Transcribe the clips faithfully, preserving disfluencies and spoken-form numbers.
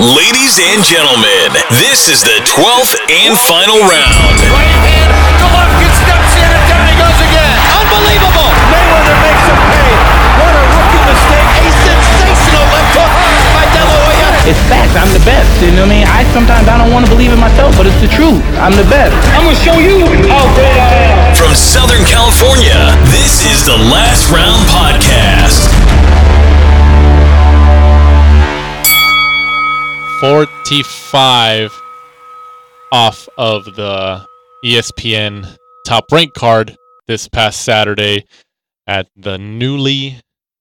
Ladies and gentlemen, this is the twelfth and final round. Right hand, Golovkin steps in and down he goes again. Unbelievable! Mayweather makes him pay. What a rookie mistake. A sensational left hook by De La Hoya. It's facts. I'm the best. You know what I mean? I sometimes I don't want to believe it myself, but it's the truth. I'm the best. I'm gonna show you how great I am. From Southern California, this is the Last Round Podcast. forty-five off of the E S P N Top Rank card this past Saturday at the newly,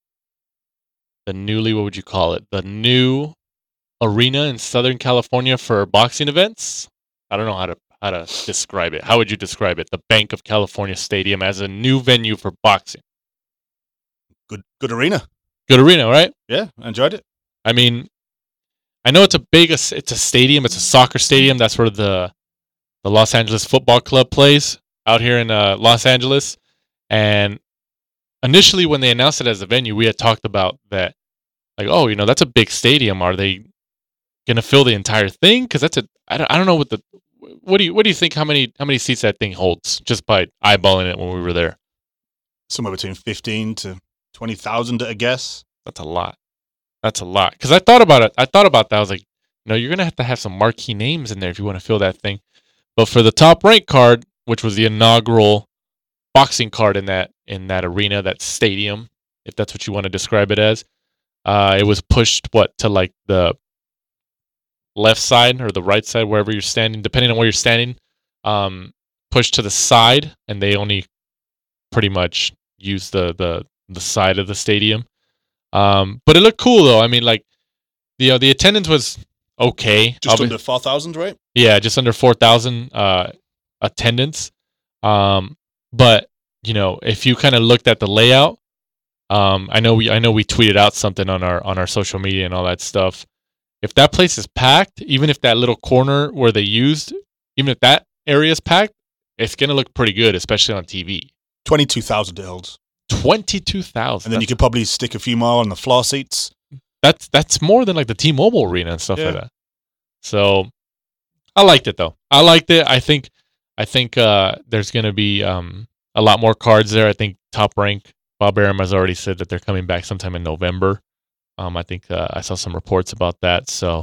the newly, what would you call it? The new arena in Southern California for boxing events. I don't know how to how to describe it. How would you describe it? The Bank of California Stadium as a new venue for boxing. Good, good arena. Good arena, right? Yeah, I enjoyed it. I mean, I know it's a big, it's a stadium. It's a soccer stadium. That's where the the Los Angeles Football Club plays out here in uh, Los Angeles. And initially, when they announced it as a venue, we had talked about that, like, oh, you know, that's a big stadium. Are they gonna fill the entire thing? Because that's a, I don't, I don't know what the, what do you, what do you think? How many, how many seats that thing holds? Just by eyeballing it when we were there, Somewhere between fifteen to twenty thousand, I guess. that's a lot. That's a lot. Because I thought about it. I thought about that. I was like, no, you're gonna have to have some marquee names in there if you want to fill that thing. But for the Top Rank card, which was the inaugural boxing card in that in that arena, that stadium, if that's what you want to describe it as, uh, it was pushed what to like the left side or the right side, wherever you're standing, depending on where you're standing, um, pushed to the side, and they only pretty much use the the the side of the stadium. Um, but it looked cool though. I mean, like, the uh, the attendance was okay. Just Obvi- under four thousand, right? Yeah, just under four thousand uh, attendance. Um, but you know, if you kind of looked at the layout, um, I know we I know we tweeted out something on our on our social media and all that stuff. If that place is packed, even if that little corner where they used, even if that area is packed, it's gonna look pretty good, especially on T V. twenty-two thousand it holds. Twenty-two thousand. And then you could probably stick a few more on the floor seats. That's that's more than like the T-Mobile arena and stuff Yeah. like that. So I liked it though. I liked it. I think I think uh, there's gonna be um, a lot more cards there. I think Top Rank, Bob Arum has already said that they're coming back sometime in November. Um, I think uh, I saw some reports about that. So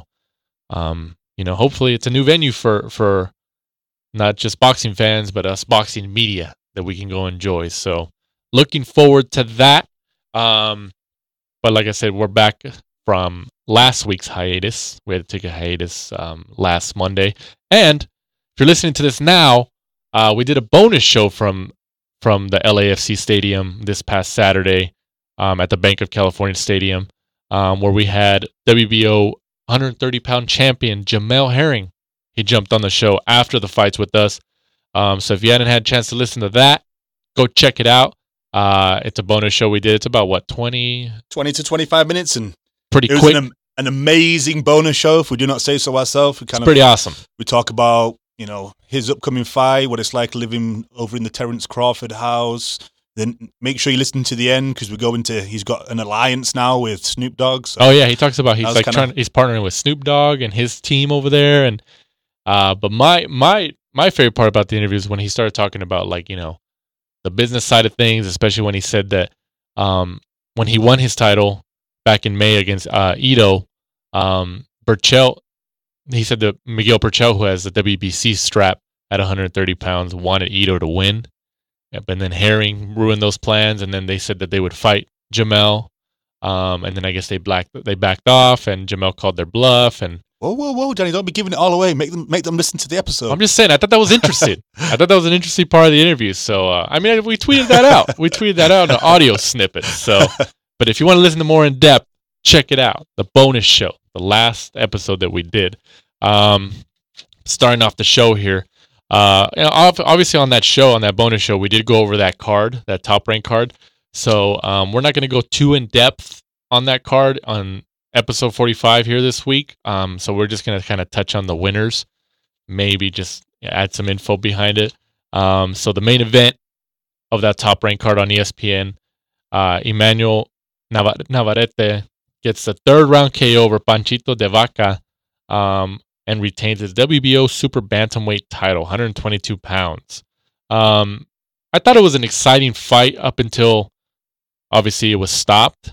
um, you know, hopefully it's a new venue for for not just boxing fans, but us boxing media that we can go enjoy. So looking forward to that. Um, but like I said, we're back from last week's hiatus. We had to take a hiatus um, last Monday. And if you're listening to this now, uh, we did a bonus show from from the L A F C Stadium this past Saturday um, at the Bank of California Stadium, um, where we had W B O one hundred thirty pound champion Jamel Herring. He jumped on the show after the fights with us. Um, so if you hadn't had a chance to listen to that, go check it out. Uh, it's a bonus show we did. It's about, what, twenty? twenty to twenty-five minutes. And Pretty it was quick. an, an amazing bonus show, if we do not say so ourselves. We kind It's of pretty awesome. We talk about, you know, his upcoming fight, what it's like living over in the Terrence Crawford house. Then make sure you listen to the end, because we go into, he's got an alliance now with Snoop Dogg. So Oh, yeah. He talks about he's That was like kinda- trying. He's partnering with Snoop Dogg and his team over there. And uh, but my my my favorite part about the interview is when he started talking about, like, you know, the business side of things, especially when he said that um, when he won his title back in May against uh, Ito, um, Burchell, he said that Miguel Burchell, who has the W B C strap at one hundred thirty pounds, wanted Ito to win. Yep, and then Herring ruined those plans, and then they said that they would fight Jamel. Um, and then I guess they black they backed off, and Jamel called their bluff. And whoa, whoa, whoa, Danny, don't be giving it all away. Make them make them listen to the episode. I'm just saying, I thought that was interesting. I thought that was an interesting part of the interview. So, uh, I mean, we tweeted that out. We tweeted that out in an audio snippet. So, but if you want to listen to more in depth, check it out. The bonus show, the last episode that we did. Um, starting off the show here. Uh, you know, ob- obviously on that show, on that bonus show, we did go over that card, that Top Rank card. So, um, we're not going to go too in depth on that card on episode forty-five here this week. Um, so we're just going to kind of touch on the winners, maybe just add some info behind it. Um, so the main event of that Top Rank card on E S P N, uh, Emmanuel Navar- Navarrete gets the third round K O over Panchito de Vaca um, and retains his W B O Super Bantamweight title, one hundred twenty-two pounds. Um, I thought it was an exciting fight up until, obviously, it was stopped.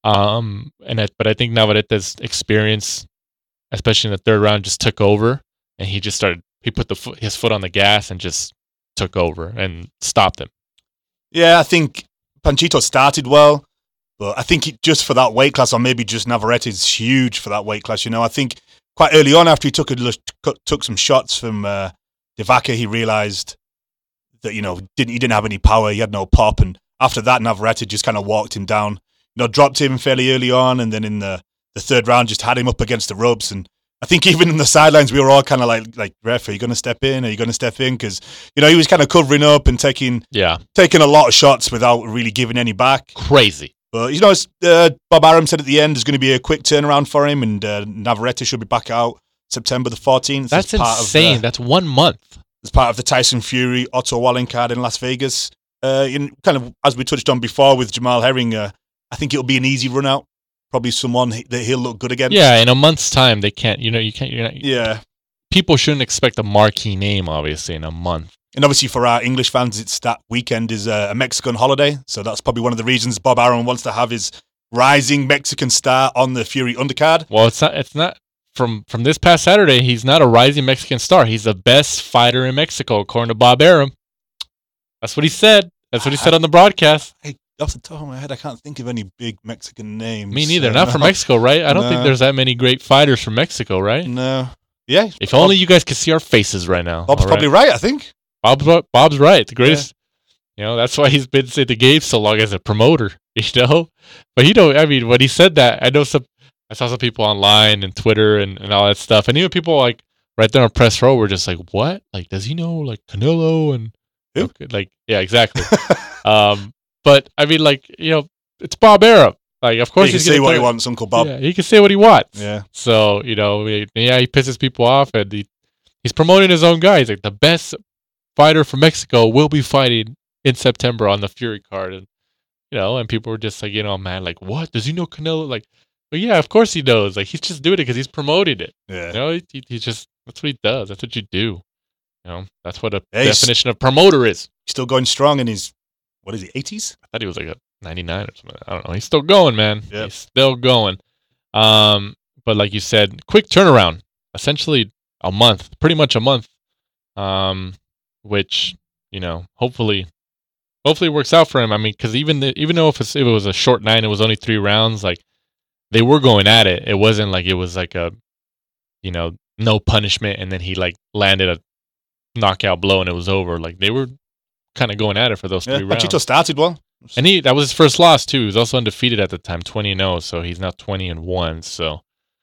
Um, and it, but I think Navarrete's experience, especially in the third round, just took over, and he just started. He put the foot, his foot on the gas and just took over and stopped him. Yeah, I think Panchito started well, but I think it, just for that weight class, or maybe just Navarrete is huge for that weight class. You know, I think quite early on after he took a, took some shots from uh, Divaca, he realized that, you know, didn't he didn't have any power, he had no pop, and after that, Navarrete just kind of walked him down. You know, dropped him fairly early on, and then in the, the third round, just had him up against the ropes. And I think even in the sidelines, we were all kind of like, like, ref, are you going to step in? Are you going to step in? Because, you know, he was kind of covering up and taking yeah. taking a lot of shots without really giving any back. Crazy. But, you know, as uh, Bob Arum said at the end, there's going to be a quick turnaround for him, and uh, Navarrete should be back out September the fourteenth. That's as part insane. Of the, That's one month. As part of the Tyson Fury Otto Walling card in Las Vegas. Uh, in kind of, as we touched on before with Jamal Herring, uh, I think it'll be an easy run out. Probably someone that he'll look good against. Yeah, in a month's time, they can't. You know, you can't. You're not, yeah, people shouldn't expect a marquee name, obviously, in a month. And obviously, for our English fans, it's that weekend is a Mexican holiday, so that's probably one of the reasons Bob Arum wants to have his rising Mexican star on the Fury undercard. Well, it's not. It's not from from this past Saturday. He's not a rising Mexican star. He's the best fighter in Mexico, according to Bob Arum. That's what he said. That's what he said on the broadcast. I, off the top of my head, I can't think of any big Mexican names. Me neither. Uh, Not from Mexico, right? I don't no. think there's that many great fighters from Mexico, right? No. Yeah. If Bob, only you guys could see our faces right now. Bob's right? probably right, I think. Bob's, Bob's right. The greatest. Yeah. You know, that's why he's been in the game so long as a promoter, you know? But, you know, I mean, when he said that, I know some, I saw some people online and Twitter and, and all that stuff. And even people, like, right there on press row were just like, what? Like, does he know, like, Canelo and... Who? Like, yeah, exactly. um, but, I mean, like, you know, it's Bob Arum. Like, of course he can he's say what play. he wants, Uncle Bob. Yeah, he can say what he wants. Yeah. So, you know, yeah, he pisses people off, and he, he's promoting his own guy. He's like, the best fighter from Mexico will be fighting in September on the Fury card. And, you know, and people were just like, you know, man, like, what? Does he know Canelo? Like, well, yeah, of course he knows. Like, he's just doing it because he's promoting it. Yeah. You know, he, he, he just, that's what he does. That's what you do. You know, that's what a yeah, definition of promoter is. He's still going strong in his, what is he, eighties? I thought he was like a ninety-nine or something. I don't know. He's still going, man. Yep. He's still going. Um, but like you said, quick turnaround. Essentially a month, pretty much a month. Um, which, you know, hopefully, hopefully it works out for him. I mean, because even the, even though if, it's, if it was a short night, it was only three rounds. Like they were going at it. It wasn't like it was like a, you know, no punishment, and then he like landed a knockout blow and it was over. Like they were kind of going at it for those Yeah, three rounds. Panchito started well. And he that was his first loss too. He was also undefeated at the time, twenty and oh, so he's now twenty and one. So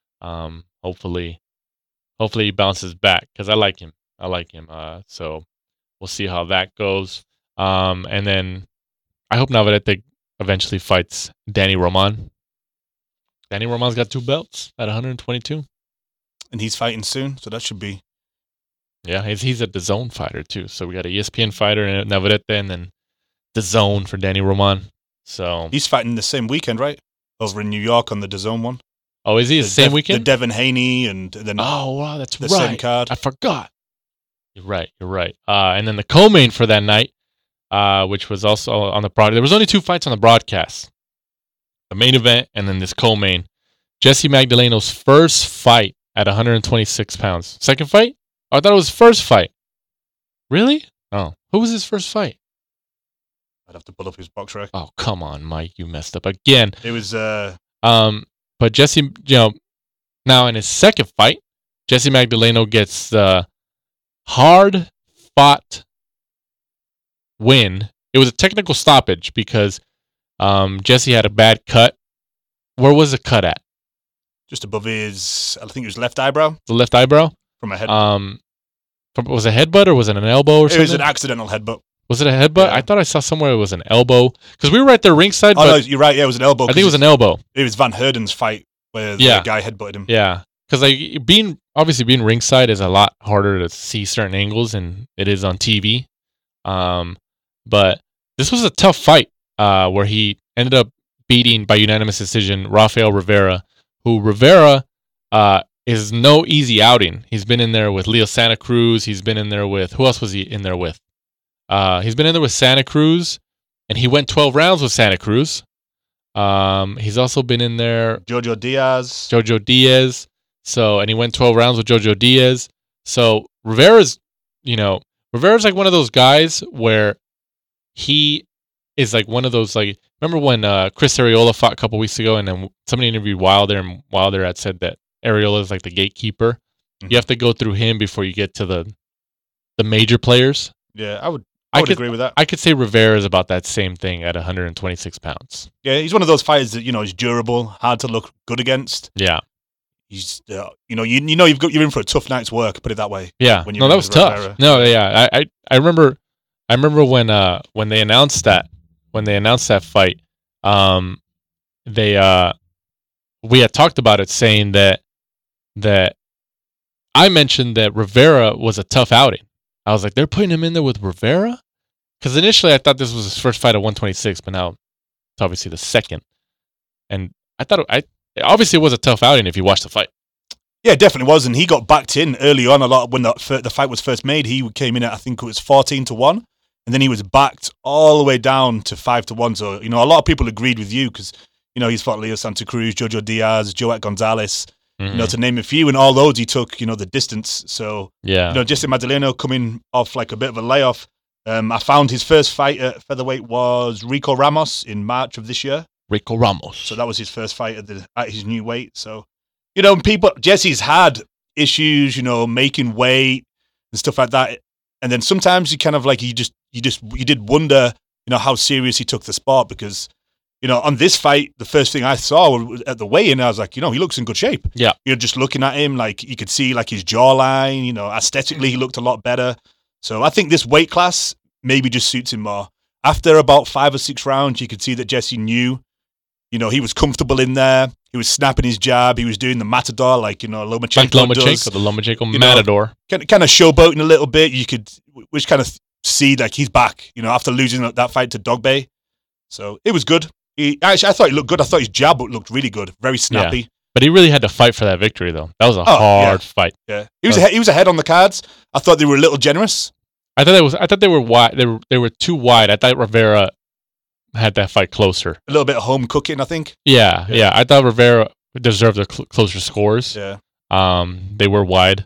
um hopefully hopefully he bounces back cuz I like him. I like him. Uh so we'll see how that goes. Um and then I hope Navarrete eventually fights Danny Roman. Danny Roman's got two belts at one hundred twenty-two. And he's fighting soon, so that should be Yeah, he's he's a DAZN fighter too. So we got a E S P N fighter and Navarrete, and then DAZN for Danny Roman. So he's fighting the same weekend, right? Over in New York on the DAZN one. Oh, is he the, the same Dev- weekend? The Devin Haney and then oh wow, that's the right. same card. I forgot. You're right. You're right. Uh, and then the co-main for that night, uh, which was also on the broad. There was only two fights on the broadcast: the main event and then this co-main. Jesse Magdaleno's first fight at one hundred twenty-six pounds. Second fight? Oh, I thought it was first fight. Really? Oh, who was his first fight? I'd have to pull up his box rec. Oh, come on, Mike, you messed up again. It was. Uh, um, but Jesse, you know, now in his second fight, Jesse Magdaleno gets the hard-fought win. It was a technical stoppage because um, Jesse had a bad cut. Where was the cut at? Just above his, I think it was left eyebrow. The left eyebrow? From a head. Um, from, was it a headbutt or was it an elbow or it something? was an accidental headbutt. Was it a headbutt? Yeah. I thought I saw somewhere it was an elbow. Because we were right there ringside. Oh, but no, you're right. Yeah, it was an elbow. I think it was an elbow. It was Van Herden's fight where Yeah. the guy headbutted him. Yeah. Because like being obviously being ringside is a lot harder to see certain angles than it is on T V. Um, but this was a tough fight uh, where he ended up beating by unanimous decision Rafael Rivera, who Rivera uh, is no easy outing. He's been in there with Leo Santa Cruz. He's been in there with who else was he in there with? Uh, he's been in there with Santa Cruz, and he went twelve rounds with Santa Cruz. Um, he's also been in there Jojo Diaz. Jojo Diaz. So, and he went twelve rounds with Jojo Diaz. So Rivera's, you know, Rivera's like one of those guys where he is like one of those, like, remember when uh, Chris Arreola fought a couple weeks ago, and then somebody interviewed Wilder, and Wilder had said that Arreola is like the gatekeeper. Mm-hmm. You have to go through him before you get to the the major players. Yeah, I would. I would I could, agree with that. I could say Rivera is about that same thing at one hundred twenty-six pounds. Yeah, he's one of those fighters that, you know, is durable, hard to look good against. Yeah. He's, uh, you know, you you know you've got you're in for a tough night's work. Put it that way. Yeah. When No, that was tough. Rivera. No, yeah. I, I I remember I remember when uh when they announced that when they announced that fight, um, they uh we had talked about it, saying that that I mentioned that Rivera was a tough outing. I was like, they're putting him in there with Rivera? Because initially I thought this was his first fight at one twenty-six, but now it's obviously the second. And I thought, I obviously it was a tough outing if you watched the fight. Yeah, it definitely was. And he got backed in early on a lot when the, the fight was first made. He came in at, I think it was fourteen to one. And then he was backed all the way down to five to one. So, you know, a lot of people agreed with you because, you know, he's fought Leo Santa Cruz, Jojo Diaz, Joet Gonzalez. Mm-hmm. You know, to name a few, and all those he took, you know, the distance. So, yeah, you know, Jesse Magdaleno coming off like a bit of a layoff. Um, I found his first fight at featherweight was Rico Ramos in March of this year. Rico Ramos. So that was his first fight at, the, at his new weight. So, you know, people, Jesse's had issues, you know, making weight and stuff like that. And then sometimes you kind of like, you just, you just, you did wonder, you know, how serious he took the sport because, you know, on this fight, the first thing I saw was at the weigh-in, I was like, you know, he looks in good shape. Yeah. You're just looking at him, like, you could see, like, his jawline, you know, aesthetically, he looked a lot better. So I think this weight class maybe just suits him more. After about five or six rounds, you could see that Jesse knew, you know, he was comfortable in there. He was snapping his jab. He was doing the matador, like, you know, Lomachenko like Lomachenko, does. the Lomachenko matador. Kind of, kind of showboating a little bit. You could, which kind of see, like, he's back, you know, after losing that fight to Dogbay. So it was good. He, actually, I thought he looked good. I thought his jab looked really good, very snappy. Yeah. But he really had to fight for that victory, though. That was a oh, hard yeah. fight. Yeah, he was ahead, he was ahead on the cards. I thought they were a little generous. I thought it was. I thought they were wide. They were they were too wide. I thought Rivera had that fight closer. A little bit of home cooking, I think. Yeah, yeah. yeah. I thought Rivera deserved the cl- closer scores. Yeah. Um, they were wide.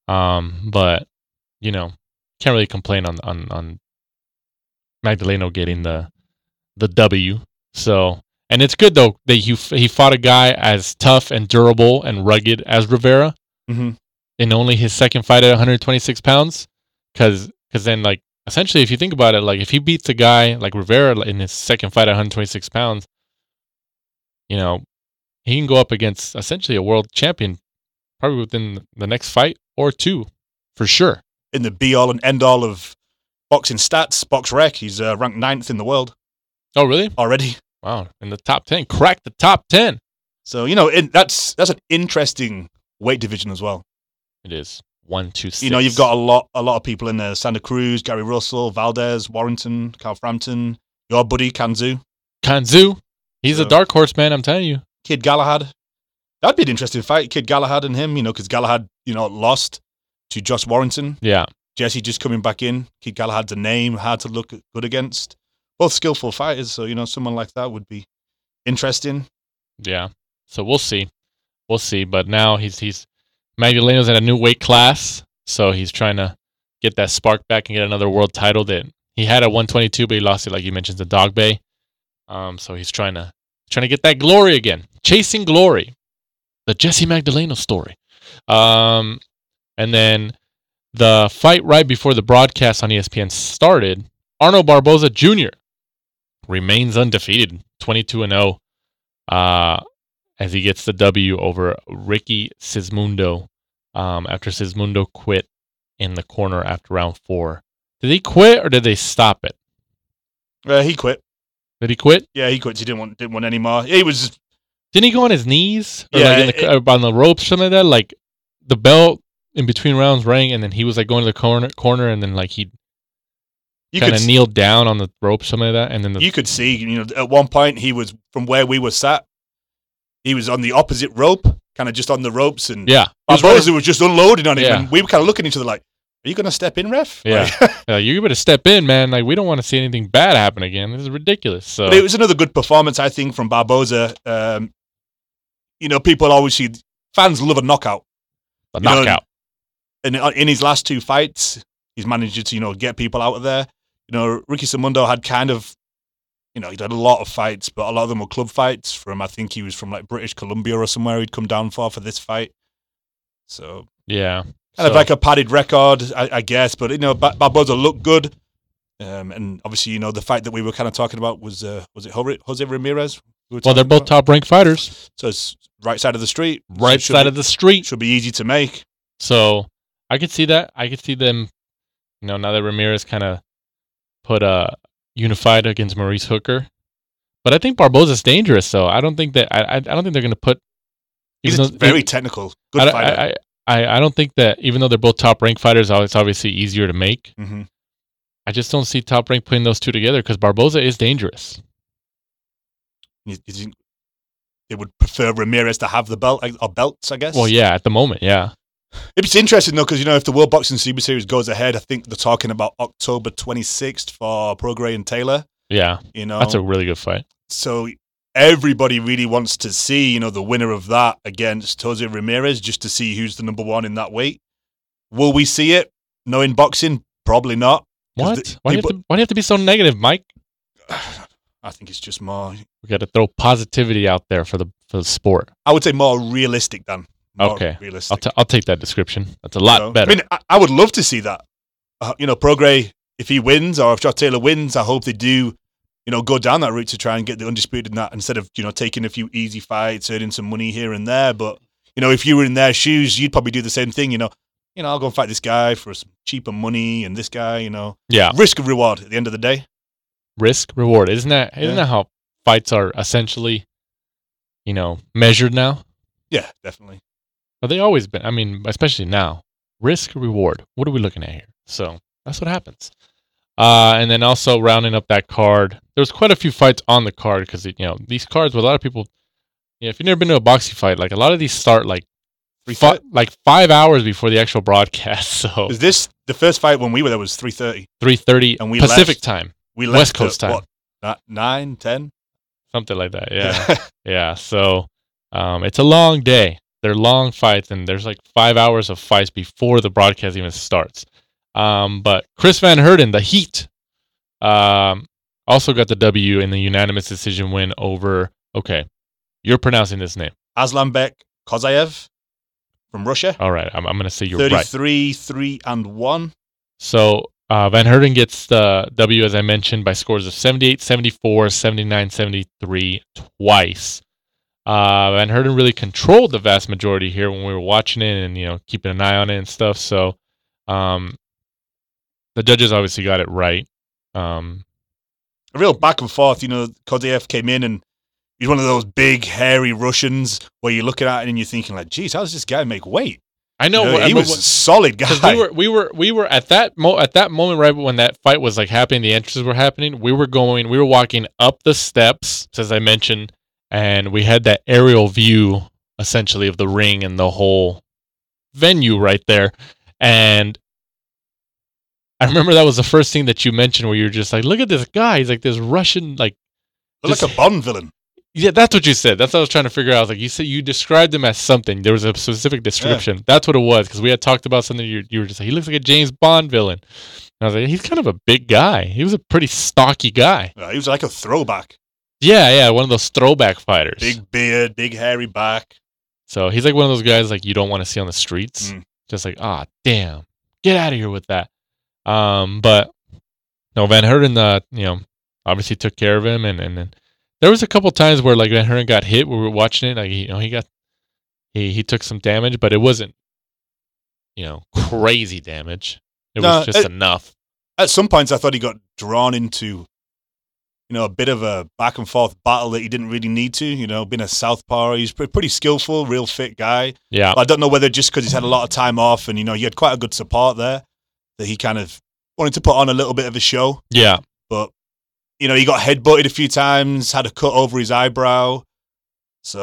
Um, but you know, can't really complain on on on Magdaleno getting the the W. So, and it's good though that he he fought a guy as tough and durable and rugged as Rivera mm-hmm. in only his second fight at one hundred twenty-six pounds. Because because then like essentially if you think about it, like if he beats a guy like Rivera in his second fight at one hundred twenty-six pounds, you know, he can go up against essentially a world champion probably within the next fight or two for sure. In the be all and end all of boxing stats, BoxRec, he's uh, ranked ninth in the world. Oh, really? Already. Wow. In the top ten. Cracked the top ten. So, you know, it, that's that's an interesting weight division as well. It is. One, two, six. You know, you've got a lot a lot of people in there. Santa Cruz, Gary Russell, Valdez, Warrington, Carl Frampton, your buddy, Kanzu. Kanzu. He's so, a dark horse, man, I'm telling you. Kid Galahad. That'd be an interesting fight. Kid Galahad and him, you know, because Galahad, you know, lost to Josh Warrington. Yeah. Jesse just coming back in. Kid Galahad's a name, hard to look good against. Both skillful fighters, so, you know, someone like that would be interesting. Yeah. So we'll see. We'll see. But now he's he's Magdaleno's in a new weight class, so he's trying to get that spark back and get another world title that he had at one twenty-two, but he lost it, like you mentioned, to Dogbay. Um, so he's trying to trying to get that glory again. Chasing glory. The Jesse Magdaleno story. Um, and then the fight right before the broadcast on E S P N started, Arnold Barboza Junior remains undefeated, twenty-two and oh, uh, as he gets the W over Ricky Sismundo um, after Sismundo quit in the corner after round four. Did he quit or did they stop it? Uh, he quit. Did he quit? Yeah, he quit. He didn't want didn't want any more. He was. Didn't he go on his knees or yeah, like in the, it, on the ropes, something like that? Like the bell in between rounds rang, and then he was like going to the corner, corner, and then like he. You kind of kneeled down on the rope, something like that, and then the, you could see, you know, at one point he was from where we were sat. He was on the opposite rope, kind of just on the ropes, and Yeah. Barboza was just unloading on him, Yeah. and we were kind of looking at each other like, "Are you going to step in, ref?" Yeah. Like, Yeah, you better step in, man. Like, we don't want to see anything bad happen again. This is ridiculous. So but it was another good performance, I think, from Barboza. Um, you know, people always see fans love a knockout, a you know, knockout. and in his last two fights, he's managed to you know get people out of there. You know, Ricky Samundo had kind of, you know, he'd had a lot of fights, but a lot of them were club fights. From I think he was from like British Columbia or somewhere. He'd come down for for this fight, so Yeah. kind So- of like a padded record, I, I guess. But you know, Bar- Barboza looked good, um, and obviously, you know, the fight that we were kind of talking about was uh, was it Jose Jose Ramirez? We were Well, they're talking both about? top ranked fighters. So it's right side of the street, Right should side be, of the street. should be easy to make. So I could see that. I could see them, you know, now that Ramirez kind of put uh, unified against Maurice Hooker. But I think Barboza's dangerous, so I don't think that I I, I don't think they're going to put. He's even a though- very technical, good I, fighter. I, I, I don't think that even though they're both top ranked fighters, it's obviously easier to make. hmm I just don't see top rank putting those two together because Barboza is dangerous. You, you think they would prefer Ramirez to have the belt or belts? I guess. Well, yeah, at the moment, yeah. It's interesting though, because you know, if the World Boxing Super Series goes ahead, I think they're talking about October twenty-sixth for Prograis and Taylor. Yeah, You know, that's a really good fight. so everybody really wants to see, you know, the winner of that against Jose Ramirez, just to see who's the number one in that weight. Will we see it? Knowing boxing, probably not. 'Cause What? the- Why do, you have people- to, why do you have to be so negative, Mike? I think it's just more. We got to throw positivity out there for the for the sport. I would say more realistic than. More Okay. realistic. I'll t- I'll take that description. That's a lot You know? better. I mean, I, I would love to see that. Uh, you know, Prograis, if he wins or if Josh Taylor wins, I hope they do, you know, go down that route to try and get the undisputed in that instead of, you know, taking a few easy fights, earning some money here and there. But, you know, if you were in their shoes, you'd probably do the same thing, you know. You know, I'll go and fight this guy for some cheaper money and this guy, you know. yeah, Risk of reward at the end of the day. risk reward. Isn't that isn't Yeah. that how fights are essentially, you know, measured now? Yeah, definitely. But they always been. I mean, especially now, risk reward. What are we looking at here? So that's what happens. Uh, and then also rounding up that card, there was quite a few fights on the card because you know these cards with a lot of people. You know, if you've never been to a boxing fight, like a lot of these start like fi- like five hours before the actual broadcast. So Is this the first fight when we were there was three thirty? three thirty And we Pacific left- time, We West left Coast at, time. What, not nine, ten? something like that. Yeah, yeah. So um, it's a long day. They're long fights, and there's like five hours of fights before the broadcast even starts. Um, but Chris Van Herden, the Heat, um, also got the W in the unanimous decision win over. Okay, you're pronouncing this name. Aslanbek Kozayev from Russia. All right, I'm, I'm going to say you're right. thirty-three, three, and one. So uh, Van Herden gets the W, as I mentioned, by scores of seventy-eight seventy-four, seventy-nine seventy-three twice. Uh, Van Herden really controlled the vast majority here when we were watching it and, you know, keeping an eye on it and stuff. So um, the judges obviously got it right. Um, A real back and forth. You know, Kozayev came in and he's one of those big, hairy Russians where you're looking at it and you're thinking, like, geez, how does this guy make weight? I know, You know, I- he but was what- a solid guy. Because we were, we were, we were at that mo- at that moment, right when that fight was like happening, the entrances were happening. We were going, we were walking up the steps, as I mentioned, and we had that aerial view, essentially, of the ring and the whole venue right there. And I remember that was the first thing that you mentioned, where you're just like, "Look at this guy! He's like this Russian, like, Looked like just- a Bond villain. yeah." That's what you said. That's what I was trying to figure out. I was like, you said you described him as something. There was a specific description. That's what it was, because we had talked about something. You you were just like, he looks like a James Bond villain. And I was like, he's kind of a big guy. He was a pretty stocky guy. Uh, he was like a throwback. Yeah, yeah, one of those throwback fighters. Big beard, big hairy back. So he's like one of those guys like you don't want to see on the streets. Mm. Just like, ah, damn, get out of here with that. Um, but no, Van Herden, uh, you know, obviously took care of him, and and then there was a couple times where like Van Herden got hit. We were watching it, like you know, he got he he took some damage, but it wasn't, you know, crazy damage. It No, was just it- enough. At some points, I thought he got drawn into, you know, a bit of a back and forth battle that he didn't really need to. You know, being a southpaw, he's pre- pretty skillful, real fit guy. Yeah, I don't know whether just because he's had a lot of time off and, you know, he had quite a good support there, that he kind of wanted to put on a little bit of a show. yeah. But, you know, he got headbutted a few times, had a cut over his eyebrow. So,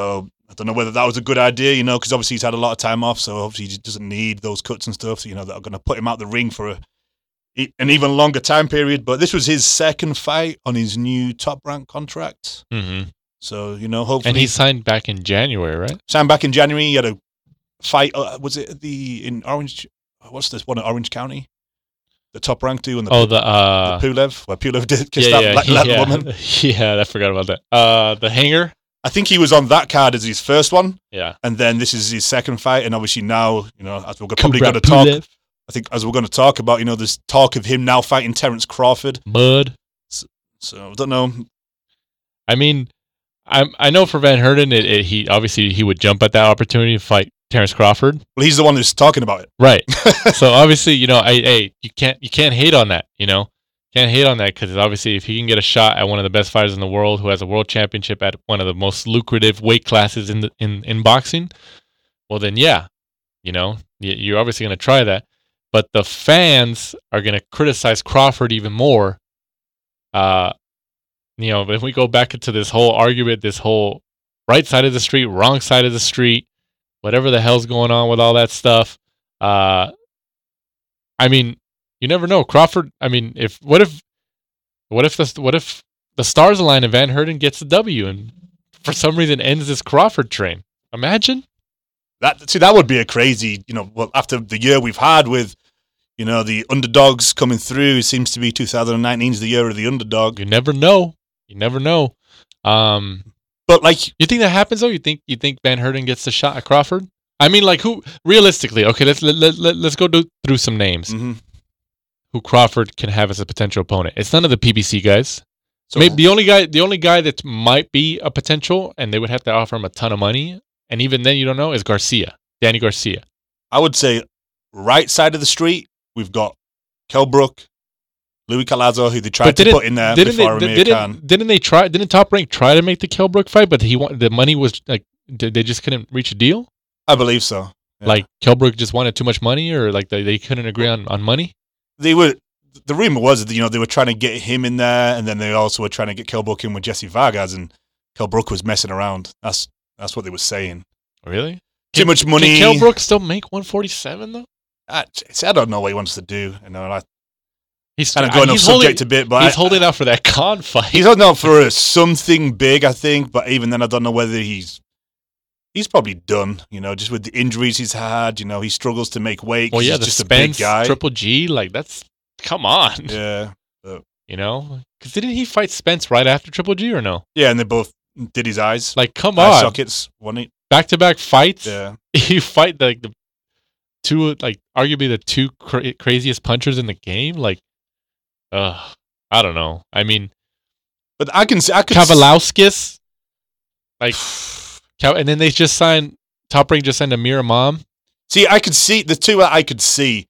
I don't know whether that was a good idea, you know, because obviously he's had a lot of time off, so obviously he doesn't need those cuts and stuff, so, you know, that are going to put him out the ring for a, an even longer time period. But this was his second fight on his new Top Rank contract. Mm-hmm. So, you know, hopefully... And he signed back in January, right? Signed back in January. He had a fight, uh, was it the in Orange... What's this one in Orange County? The Top Rank two and the, oh, the, uh, the Pulev, where Pulev did kiss yeah, that yeah, black yeah, leather woman. Yeah, I forgot about that. Uh, the hanger? I think he was on that card as his first one. Yeah. And then this is his second fight. And obviously now, you know, as we're probably Kubrat going to talk... Pulev. I think as we're going to talk about, you know, there's talk of him now fighting Terence Crawford. Bud. So, so I don't know. I mean, I I know for Van Herten, it, it, he obviously he would jump at that opportunity to fight Terence Crawford. Well, he's the one who's talking about it, right? So obviously, you know, I, hey, you can't you can't hate on that. You know, can't hate on that because obviously, if he can get a shot at one of the best fighters in the world, who has a world championship at one of the most lucrative weight classes in the, in in boxing, well, then yeah, you know, you, you're obviously going to try that. But the fans are going to criticize Crawford even more. Uh, you know, if we go back into this whole argument, this whole right side of the street, wrong side of the street, whatever the hell's going on with all that stuff. Uh, I mean, you never know. Crawford. I mean, if what if, what if the what if the stars align and Van Herten gets a W and for some reason ends this Crawford train? Imagine. That see, that would be a crazy, you know. Well, after the year we've had with, you know, the underdogs coming through, it seems to be two thousand nineteen is the year of the underdog. You never know. You never know. Um, but like, you think that happens though? You think you think Van Herten gets a shot at Crawford? I mean, like who? Realistically, okay, let's let, let, let, let's go do, through some names mm-hmm. who Crawford can have as a potential opponent. It's none of the P B C guys. So maybe the only guy, the only guy that might be a potential, and they would have to offer him a ton of money. And even then, you don't know, is Garcia, Danny Garcia. I would say right side of the street, we've got Kell Brook, Louis Collazo, who they tried to put in there before Amir didn't, Khan. Didn't they try? Didn't Top Rank try to make the Kell Brook fight, but he want, the money was like did they just couldn't reach a deal? I believe so. Yeah. Like Kell Brook just wanted too much money, or like they, they couldn't agree on, on money. They were. The rumor was that, you know, they were trying to get him in there, and then they also were trying to get Kell Brook in with Jesse Vargas, and Kell Brook was messing around. That's that's what they were saying. Really? Too Can, much money. Can Kell Brook still make one forty-seven though? I, I don't know what he wants to do. You know, I, he's kind of going off subject a bit, but he's I, holding out for that Khan fight. He's holding out for a, something big, I think. But even then, I don't know whether he's he's probably done. You know, just with the injuries he's had. You know, he struggles to make weight. Well, yeah, he's the just Spence, a big guy. Triple G, like that's come on. Yeah, but, you know, because didn't he fight Spence right after Triple G or no? Yeah, and they both did his eyes. Like, come eye on, sockets, one eight. Back to back fights. Yeah, you fight like the two, like arguably the two cra- craziest punchers in the game. Like, uh, I don't know. I mean, but I can see I could Kavalauskas, like, and then they just signed Top Rank just signed Amir Imam. See, I could see the two that I could see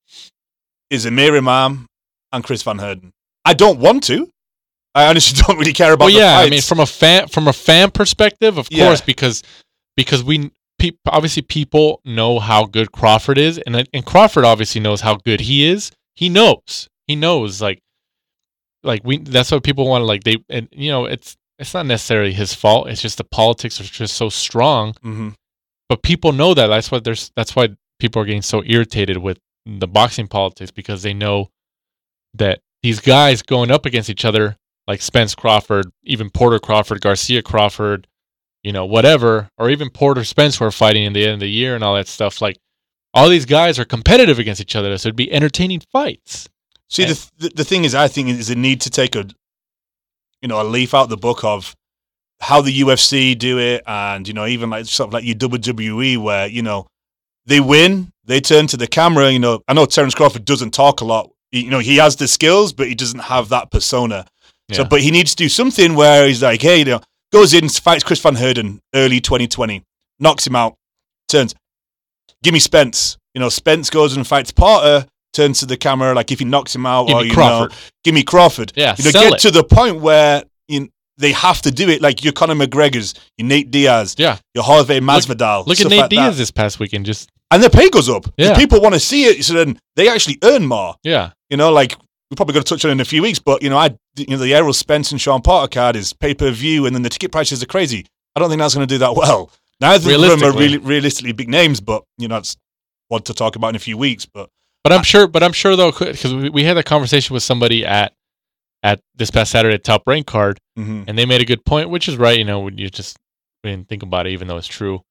is Amir Imam and Chris Van Herten. I don't want to. I honestly don't really care about. Well, yeah, the I mean, from a fan from a fan perspective, of yeah. course, because because we pe- obviously people know how good Crawford is, and and Crawford obviously knows how good he is. He knows, he knows, like, like we. That's what people want to like. They and you know, it's it's not necessarily his fault. It's just the politics are just so strong. Mm-hmm. But people know that. That's why there's. That's why people are getting so irritated with the boxing politics, because they know that these guys going up against each other, like Spence Crawford, even Porter Crawford, Garcia Crawford, you know, whatever, or even Porter Spence who are fighting in the end of the year and all that stuff. Like, all these guys are competitive against each other, so it'd be entertaining fights. See, and, the the thing is, I think is a need to take a, you know, a leaf out the book of how the U F C do it, and you know, even like stuff like your W W E, where you know they win, they turn to the camera. You know, I know Terence Crawford doesn't talk a lot. You know, he has the skills, but he doesn't have that persona. Yeah. So, but he needs to do something where he's like, hey, you know, goes in, fights Chris Van Herten early twenty twenty, knocks him out, turns, give me Spence. You know, Spence goes and fights Porter, turns to the camera, like if he knocks him out, give or me you Crawford. know, give me Crawford. Yeah, you know, sell get it. to the point where you know, they have to do it, like your Conor McGregor's, your Nate Diaz, yeah, your Jorge Masvidal. Look, look at Nate like Diaz that. this past weekend, just and their pay goes up. Yeah, people want to see it, so then they actually earn more. Yeah, you know, like. We're probably going to touch on it in a few weeks, but you know, I you know the Errol Spence and Sean Porter card is pay per view, and then the ticket prices are crazy. I don't think that's going to do that well. Neither of them are really realistically big names, but you know, it's what to talk about in a few weeks. But but I'm sure, but I'm sure though, because we, we had a conversation with somebody at at this past Saturday at Top Rank Card, mm-hmm. and they made a good point, which is right. You know, when you just we didn't think about it, even though it's true.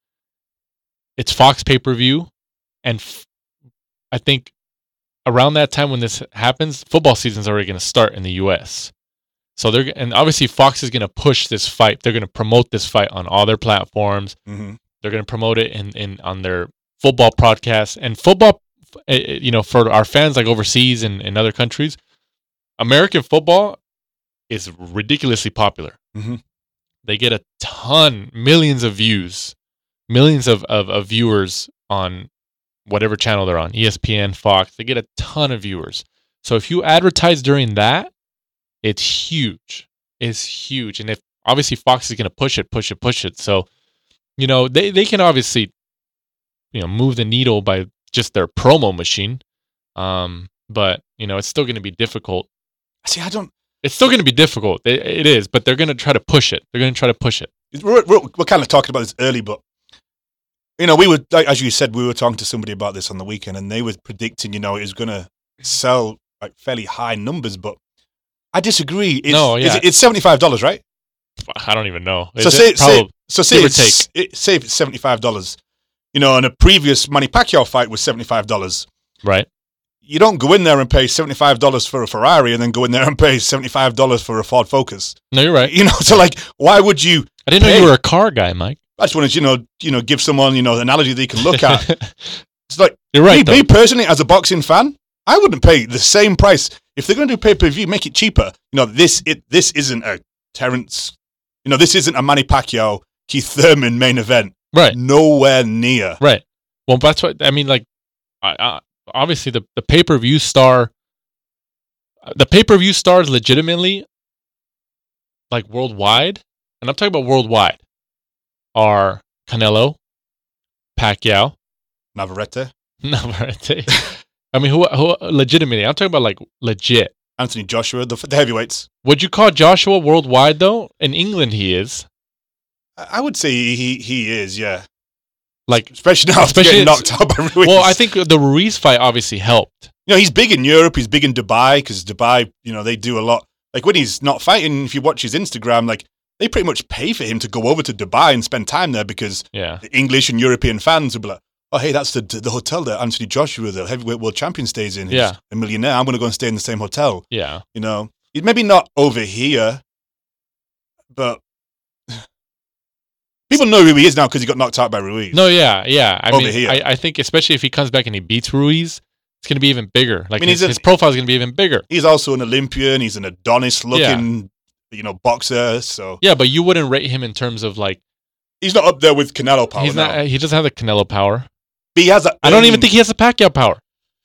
It's Fox pay per view, and f- I think around that time when this happens, football season's already going to start in the U S. So they're and obviously Fox is going to push this fight. They're going to promote this fight on all their platforms. Mm-hmm. They're going to promote it in, in on their football broadcasts and football. You know, for our fans like overseas and in other countries, American football is ridiculously popular. Mm-hmm. They get a ton, millions of views, millions of, of, of viewers on whatever channel they're on, E S P N, Fox. They get a ton of viewers. So if you advertise during that, it's huge. It's huge. And if obviously Fox is going to push it, push it, push it. So, you know, they, they can obviously, you know, move the needle by just their promo machine. Um, but, you know, it's still going to be difficult. See, I don't... It's still going to be difficult. It, it is, but they're going to try to push it. They're going to try to push it. We're, we're, we're kind of talking about this early, but, you know, we were, like, as you said, we were talking to somebody about this on the weekend, and they were predicting, you know, it was going to sell like fairly high numbers, but I disagree. It's, no, yeah. It's, it's seventy-five dollars, right? I don't even know. So is say, it? Probably, say, so say, it's, it, say if it's seventy-five dollars. You know, and a previous Manny Pacquiao fight was seventy-five dollars. Right. You don't go in there and pay seventy-five dollars for a Ferrari and then go in there and pay seventy-five dollars for a Ford Focus. No, you're right. You know, so like, why would you? I didn't pay? know you were a car guy, Mike. I just wanted to, you know, you know, give someone, you know, an analogy they can look at. It's like, you're right. Me, me personally, as a boxing fan, I wouldn't pay the same price if they're going to do pay per view. Make it cheaper. You know, this it this isn't a Terrence. You know, this isn't a Manny Pacquiao, Keith Thurman main event. Right. Nowhere near. Right. Well, that's what I mean. Like, I, I, obviously, the the pay per view star, the pay per view stars, legitimately, like worldwide, and I'm talking about worldwide, are Canelo, Pacquiao, Navarrete, Navarrete. I mean, who who legitimately? I'm talking about like legit. Anthony Joshua, the, the heavyweights. Would you call Joshua worldwide though? In England, he is. I would say he he is, yeah. Like especially now, especially getting knocked out by Ruiz. Well, I think the Ruiz fight obviously helped. You know, he's big in Europe. He's big in Dubai because Dubai, you know, they do a lot. Like when he's not fighting, if you watch his Instagram, like they pretty much pay for him to go over to Dubai and spend time there because yeah. the English and European fans will be like, "Oh, hey, that's the the hotel that Anthony Joshua, the heavyweight world champion, stays in. He's yeah. a millionaire. I'm going to go and stay in the same hotel." Yeah, you know, maybe not over here, but. People know who he is now because he got knocked out by Ruiz. No, yeah, yeah. I Over mean, here. I, I think especially if he comes back and he beats Ruiz, it's going to be even bigger. Like I mean, his, a, his profile is going to be even bigger. He's also an Olympian. He's an Adonis-looking, yeah. you know, boxer. So yeah, but you wouldn't rate him in terms of like he's not up there with Canelo power. He's not. now. He doesn't have the Canelo power. But he has. A, I don't even think he has the Pacquiao power.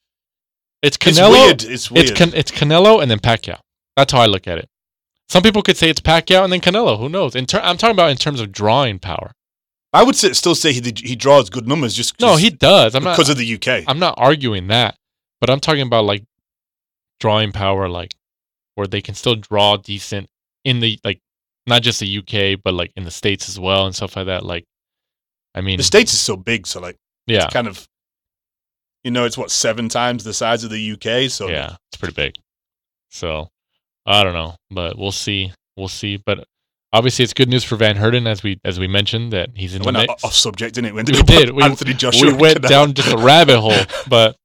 It's Canelo. It's weird. It's weird. It's, Can, it's Canelo and then Pacquiao. That's how I look at it. Some people could say it's Pacquiao and then Canelo. Who knows? In ter- I'm talking about in terms of drawing power. I would say, still say he he draws good numbers just no, he does. I'm because not, of the U K. I'm not arguing that, but I'm talking about like drawing power, like where they can still draw decent in the like not just the U K, but like in the States as well and stuff like that. Like, I mean, the States is so big, so like yeah, it's kind of you know it's what seven times the size of the U K, so yeah, it's pretty big. So I don't know, but we'll see, we'll see, but. Obviously, it's good news for Van Herten, as we as we mentioned that he's in it the went mix. Off subject, didn't it? When we did. We, Anthony Joshua. We went down just a rabbit hole, but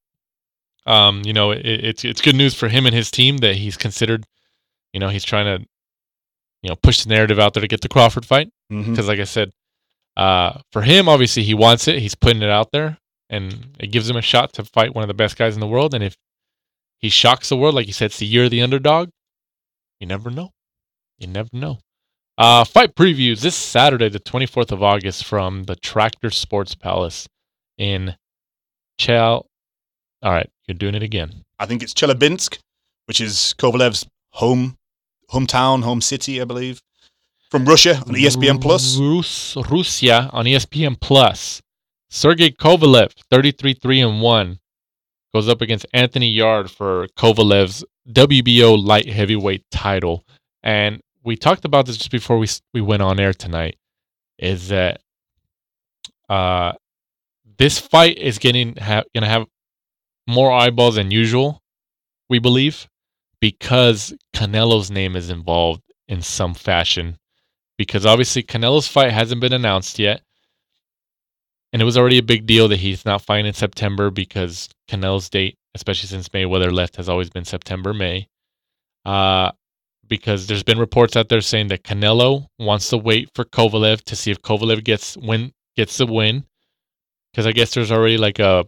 um, you know, it, it's it's good news for him and his team that he's considered. You know, he's trying to, you know, push the narrative out there to get the Crawford fight because, mm-hmm. like I said, uh, for him, obviously, he wants it. He's putting it out there, and it gives him a shot to fight one of the best guys in the world. And if he shocks the world, like you said, it's the year of the underdog. You never know. You never know. Uh, fight previews this Saturday, the twenty-fourth of August, from the Tractor Sports Palace in Chel. All right, you're doing it again. I think it's Chelyabinsk, which is Kovalev's home, hometown, home city, I believe. From Russia on E S P N Plus. Rus- Russia on E S P N Plus. Sergey Kovalev, thirty-three three and one, goes up against Anthony Yard for Kovalev's W B O light heavyweight title. And we talked about this just before we we went on air tonight, is that uh, this fight is getting ha- gonna have more eyeballs than usual, we believe, because Canelo's name is involved in some fashion. Because obviously Canelo's fight hasn't been announced yet, and it was already a big deal that he's not fighting in September because Canelo's date, especially since Mayweather left, has always been September, May. Uh, because there's been reports out there saying that Canelo wants to wait for Kovalev to see if Kovalev gets win gets the win. Because I guess there's already like a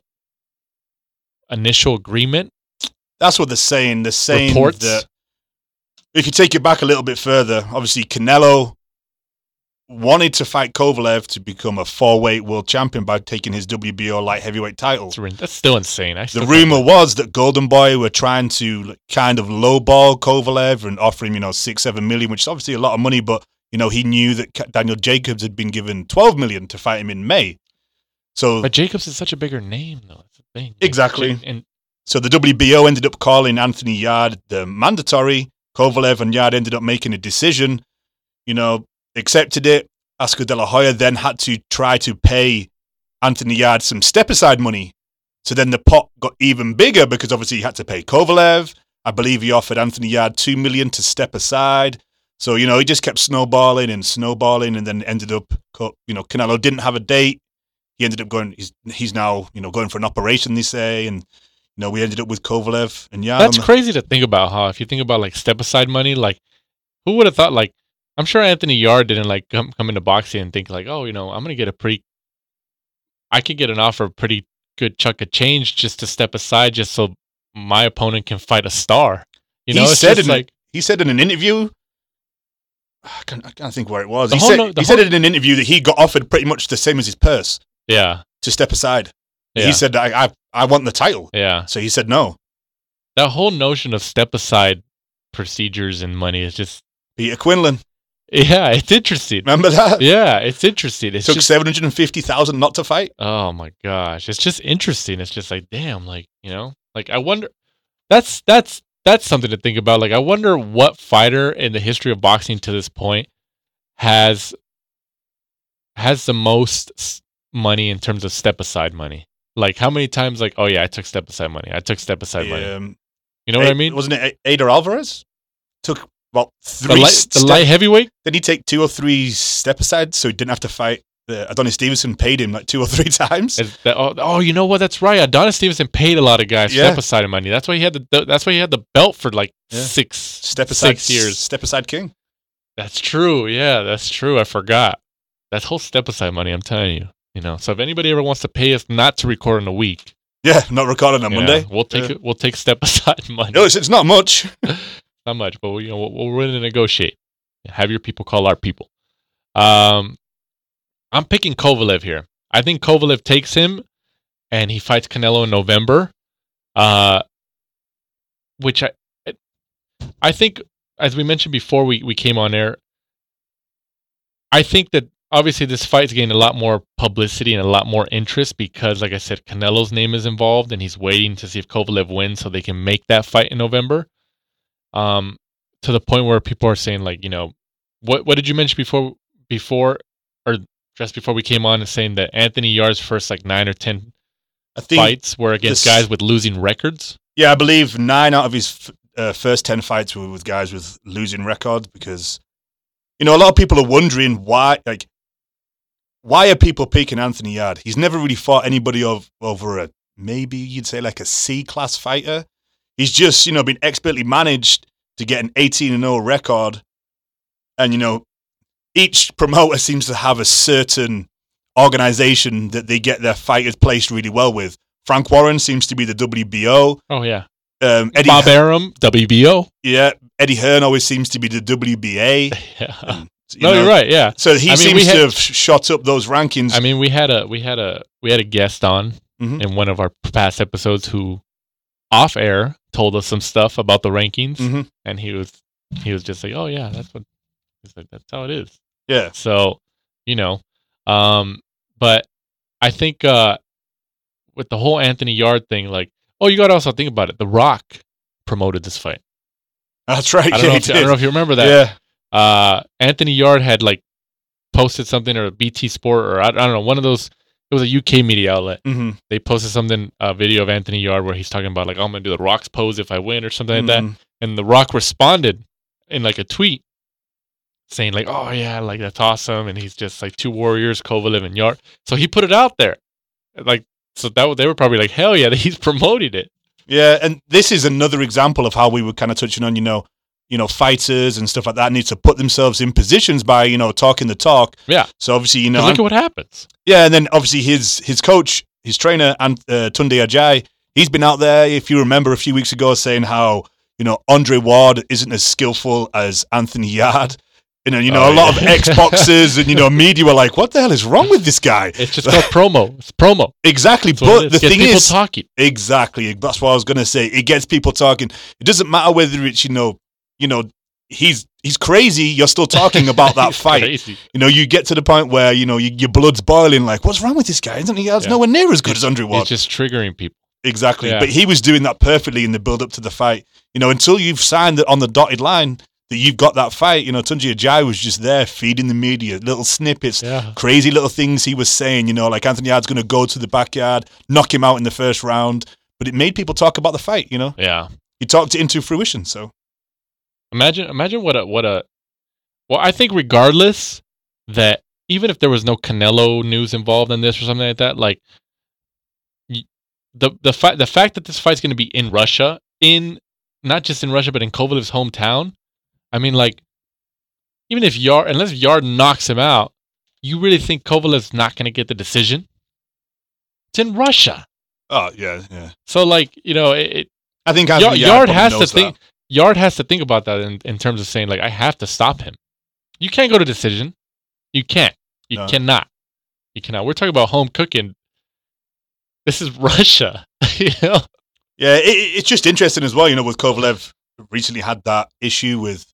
initial agreement. That's what they're saying. They're saying Reports. that if you take it back a little bit further, obviously Canelo wanted to fight Kovalev to become a four-weight world champion by taking his W B O light heavyweight title. That's, that's still insane. I still The rumor was that Golden Boy were trying to kind of lowball Kovalev and offer him, you know, six, seven million, which is obviously a lot of money, but, you know, he knew that Daniel Jacobs had been given twelve million to fight him in May. So, But Jacobs is such a bigger name, though. That's the thing. Exactly. And so the W B O ended up calling Anthony Yard the mandatory. Kovalev and Yard ended up making a decision, you know, accepted it. Oscar De La Hoya then had to try to pay Anthony Yard some step-aside money. So then the pot got even bigger because obviously he had to pay Kovalev. I believe he offered Anthony Yard two million dollars to step aside. So, you know, he just kept snowballing and snowballing and then ended up, you know, Canelo didn't have a date. He ended up going, he's, he's now, you know, going for an operation, they say. And, you know, we ended up with Kovalev and Yard. that's crazy to think about, huh? If you think about, like, step-aside money, like, who would have thought, like, I'm sure Anthony Yard didn't, like, come, come into boxing and think, like, oh, you know, I'm going to get a pretty, I could get an offer of pretty good chunk of change just to step aside just so my opponent can fight a star. You know, he it's said just in, like, he said in an interview, I can't, I can't think where it was. The He, whole said, no- the he said whole- in an interview that he got offered pretty much the same as his purse yeah, to step aside. yeah, He said, I, I, I want the title. yeah. So he said no. That whole notion of step-aside procedures and money is just, Peter Quinlan, yeah, it's interesting. remember that? Yeah, it's interesting. It's Took just, seven hundred fifty thousand not to fight. oh my gosh, it's just interesting. It's just like, damn, like, you know, like I wonder. That's that's that's something to think about. Like, I wonder what fighter in the history of boxing to this point has has the most s- money in terms of step aside money. Like, how many times, like, oh yeah, I took step aside money. I took step aside money. Um, You know what I mean? Wasn't it Ada Alvarez? Took about The three. light, the step- light heavyweight. Did he take two or three step aside so he didn't have to fight? Uh, Adonis Stevenson paid him like two or three times. Is that, oh, oh, you know what? That's right. Adonis Stevenson paid a lot of guys Yeah. step aside money. That's why he had the. That's why he had the belt for like Yeah. six Step aside, six years. Step aside king. That's true. Yeah, that's true. I forgot. That whole step aside money, I'm telling you. You know, so if anybody ever wants to pay us not to record in a week, Yeah, not recording on yeah, Monday. we'll take Yeah. it. We'll take step aside money. No, it's, it's not much. Not much, but we, you know, we'll, we're willing to negotiate. Have your people call our people. Um, I'm picking Kovalev here. I think Kovalev takes him, and he fights Canelo in November. Uh, which I, I think, as we mentioned before, we we came on air. I think that obviously this fight is getting a lot more publicity and a lot more interest because, like I said, Canelo's name is involved, and he's waiting to see if Kovalev wins so they can make that fight in November. Um, to the point where people are saying, like, you know, what what did you mention before before or just before we came on and saying that Anthony Yard's first like nine or ten I think. fights were against this- guys with losing records? Yeah, I believe nine out of his f- uh, first ten fights were with guys with losing records because, you know, a lot of people are wondering why, like, why are people picking Anthony Yard? He's never really fought anybody of, over a, maybe you'd say like a C-class fighter. He's just, you know, been expertly managed to get an eighteen and oh record. And, you know, each promoter seems to have a certain organization that they get their fighters placed really well with. Frank Warren seems to be the W B O. Oh yeah, Um, Eddie, Bob Arum, W B O. yeah, Eddie Hearn always seems to be the W B A. Yeah. And, you No, know, you're right. Yeah. So he I mean, seems we to had- have sh- shot up those rankings. I mean, we had a we had a we had a guest on Mhm. in one of our past episodes who, off air, told us some stuff about the rankings, Mhm. and he was he was just like, "Oh yeah, that's what he's like. That's how it is." Yeah, So, you know, um, but I think uh, with the whole Anthony Yard thing, like, oh, you got to also think about it. The Rock promoted this fight. that's right. I don't, yeah, know he if, I don't know did. if you remember that. Yeah, Uh, Anthony Yard had like posted something or B T Sport or I, I don't know one of those it was a U K media outlet. Mm-hmm. They posted something, a video of Anthony Yard where he's talking about like, oh, I'm gonna do the Rock's pose if I win or something like Mm-hmm. that. And the Rock responded in like a tweet saying like, oh yeah, like that's awesome. And he's just like two warriors, Kovalev and Yard. So he put it out there, like so that they were probably like, hell yeah, he's promoted it. Yeah, and this is another example of how we were kind of touching on, you know, you know, fighters and stuff like that need to put themselves in positions by, you know, talking the talk. Yeah. So obviously, you know, 'Cause look at what happens. yeah, and then obviously his his coach, his trainer, and uh, Tunde Ajayi, he's been out there, if you remember, a few weeks ago, saying how, you know, Andre Ward isn't as skillful as Anthony Yard. And then, you know, Oh, a lot yeah. of ex-boxers and, you know, media were like, what the hell is wrong with this guy? It's just called promo. It's promo. Exactly. That's what it But the Gets thing people is, talking. exactly. That's what I was going to say. It gets people talking. It doesn't matter whether it's, you know, you know, he's he's crazy. You're still talking about that He's fight. crazy. You know, you get to the point where, you know, you, your blood's boiling. Like, what's wrong with this guy? Isn't he? He's Yeah. nowhere near as good as Andre Ward. It's just triggering people. Exactly. Yeah. But he was doing that perfectly in the build up to the fight. You know, until you've signed it on the dotted line that you've got that fight, you know, Tunji Ajayi was just there feeding the media, little snippets, Yeah. crazy little things he was saying, you know, like Anthony Yard's going to go to the backyard, knock him out in the first round. But it made people talk about the fight, you know. Yeah. He talked it into fruition, so. Imagine, imagine what a what a. Well, I think regardless that even if there was no Canelo news involved in this or something like that, like y- the the fact the fact that this fight's going to be in Russia, in not just in Russia but in Kovalev's hometown. I mean, like even if Yard, unless Yard knocks him out, you really think Kovalev's not going to get the decision? It's in Russia, Oh, yeah, yeah. so like you know, it, it, I think Yard, Anthony Yard, Yard probably has to knows think. that. Yard has to think about that in, in terms of saying like I have to stop him. You can't go to decision. You can't. You No. cannot. You cannot. We're talking about home cooking. This is Russia. you know. Yeah, it, it- it's just interesting as well, you know, with Kovalev recently had that issue with,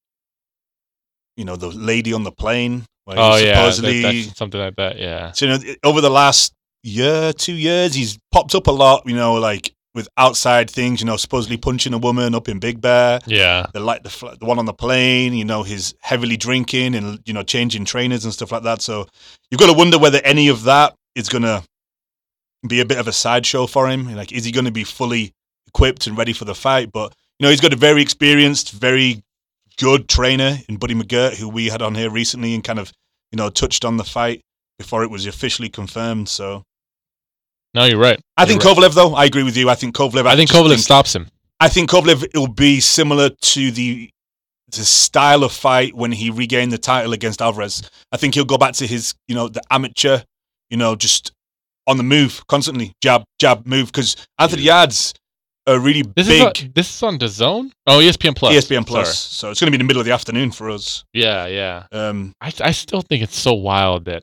you know, the lady on the plane. Where he Oh yeah, that- supposedly, that's something like that. Yeah. so, you know, over the last year, two years, he's popped up a lot, you know, like with outside things, you know, supposedly punching a woman up in Big Bear. Yeah. The like the fl- the one on the plane, you know, his heavily drinking and, you know, changing trainers and stuff like that. So you've got to wonder whether any of that is going to be a bit of a sideshow for him. Like, is he going to be fully equipped and ready for the fight? But, you know, he's got a very experienced, very good trainer in Buddy McGirt, who we had on here recently and kind of, you know, touched on the fight before it was officially confirmed. So No, you're right. I think You're right. Kovalev, though, I agree with you. I think Kovalev. I think just Kovalev stops him. I think Kovalev will be similar to the the style of fight when he regained the title against Alvarez. I think he'll go back to his, you know, the amateur, you know, just on the move constantly, jab, jab, move. Because Anthony Yard's a really This big is on, this is on DAZN. Oh, E S P N Plus. E S P N Plus, Sorry. so it's going to be in the middle of the afternoon for us. Yeah, yeah. Um, I I still think it's so wild that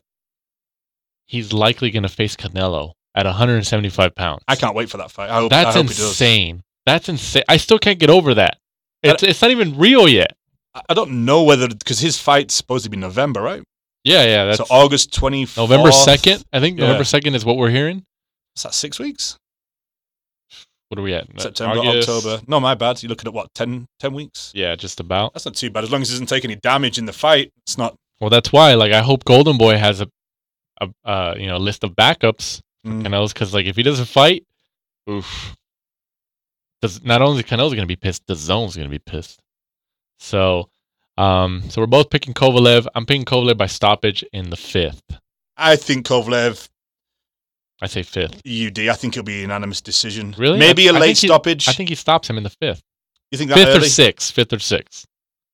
he's likely going to face Canelo at one seventy-five pounds. I can't wait for that fight. I hope, I That's hope he does. insane. That's insane. I still can't get over that. It's it's not even real yet. I- I don't know whether because his fight's supposed to be November, right? Yeah, yeah. That's so August twenty-fourth. November second. I think Yeah. November second is what we're hearing. Is that six weeks? What are we at? September, August? October. No, my bad. You're looking at what, ten, ten weeks? Yeah, just about. That's not too bad. As long as he doesn't take any damage in the fight, it's not. Well, that's why. Like, I hope Golden Boy has a, a uh, you know, list of backups for Mm. Canelo's because, like, if he doesn't fight, oof. Does not only Canelo's gonna be pissed, the zone's gonna be pissed. So, um, so we're both picking Kovalev. I'm picking Kovalev by stoppage in the fifth. I think Kovalev, I say fifth. U D, I think it'll be a unanimous decision. Really? Maybe I- a I late think he- stoppage. I think he stops him in the fifth. you think that Fifth early? or sixth. Fifth or sixth.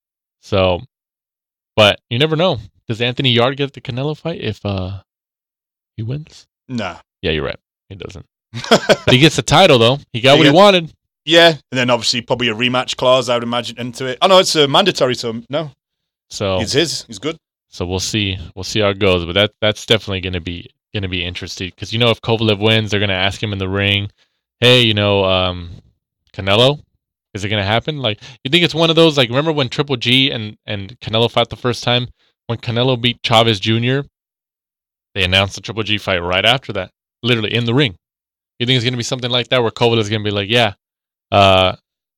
So, but you never know. Does Anthony Yard get the Canelo fight if uh he wins? Nah. Yeah, you're right. He doesn't. But he gets the title though. He got He what he gets- wanted. yeah, and then obviously probably a rematch clause, I would imagine, into it. Oh, no, it's uh, mandatory, so no. So It's his. He's good. so we'll see. We'll see how it goes. But that that's definitely going to be going to be interesting because you know if Kovalev wins, they're going to ask him in the ring, "Hey, you know, um, Canelo, is it going to happen?" Like you think it's one of those like remember when Triple G and and Canelo fought the first time when Canelo beat Chavez Junior They announced the Triple G fight right after that, literally in the ring. You think it's going to be something like that where Kovalev's going to be like, "Yeah, uh."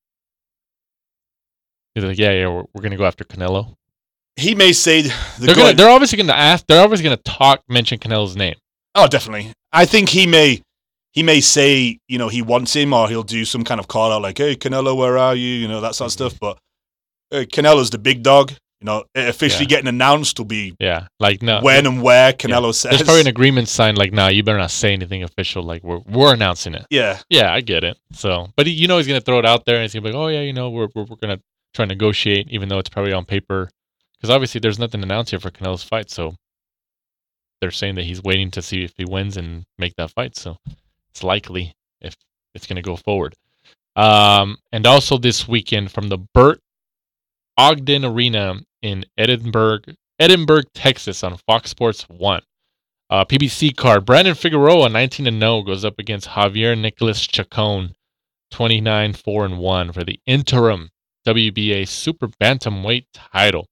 He's like, yeah, yeah, we're, we're gonna go after Canelo. He may say the They're guy- gonna, they're obviously gonna ask. They're obviously gonna talk, mention Canelo's name. Oh, definitely. I think he may he may say, you know, he wants him, or he'll do some kind of call out like, "Hey, Canelo, where are you?" You know, that sort of stuff. But uh, Canelo's the big dog. You know, it officially Yeah. getting announced will be Yeah, like no. when and where Canelo yeah. says. There's probably an agreement signed. Like, nah, you better not say anything official. Like, we're we're announcing it. yeah, Yeah, I get it. So, but he, you know, he's gonna throw it out there, and he's gonna be like, "Oh yeah, you know, we're we're, we're gonna try and negotiate," even though it's probably on paper, because obviously there's nothing announced here for Canelo's fight. So they're saying that he's waiting to see if he wins and make that fight. So it's likely if it's gonna go forward. Um, and also this weekend from the Burt Ogden Arena in Edinburgh, Edinburgh, Texas, on Fox Sports One. Uh, P B C card: Brandon Figueroa, nineteen and zero, goes up against Javier Nicolas Chacon, twenty-nine four and one, for the interim W B A Super Bantamweight title.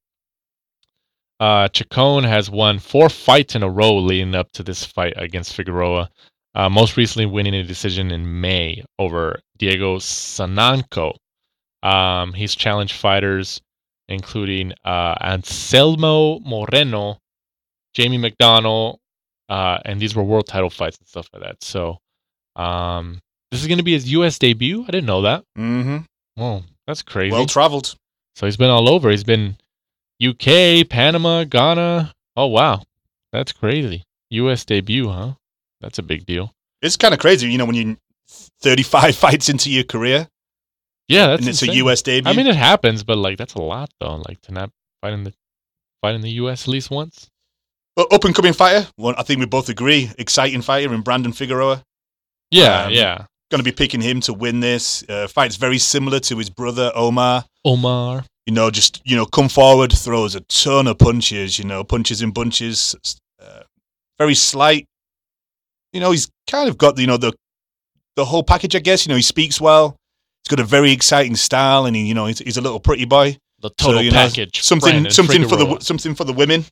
Uh, Chacon has won four fights in a row leading up to this fight against Figueroa. Uh, most recently, winning a decision in May over Diego Sananco. Um, he's challenged fighters including uh, Anselmo Moreno, Jamie McDonnell, uh, and these were world title fights and stuff like that. So um, this is going to be his U S debut. I didn't know that. mm-hmm. Oh, that's crazy. well traveled. So he's been all over. He's been U K, Panama, Ghana. Oh, wow. That's crazy. U S debut, huh? That's a big deal. It's kind of crazy, you know, when you're thirty-five fights into your career, Yeah, that's and it's insane. a U S debut. I mean, it happens, but like that's a lot though. Like to not fight in the fight in the U S at least once. But up and coming fighter. Well, I think we both agree, exciting fighter in Brandon Figueroa. Yeah, Um, yeah. Going to be picking him to win this. Uh, fight's very similar to his brother Omar. Omar. You know, just you know, come forward, throws a ton of punches. You know, punches in bunches. Uh, very slight. You know, he's kind of got you know the the whole package. I guess you know he speaks well. He's got a very exciting style, and he, you know he's, he's a little pretty boy. The total So, you know, package. something Brandon something for Figueroa. the something for the women.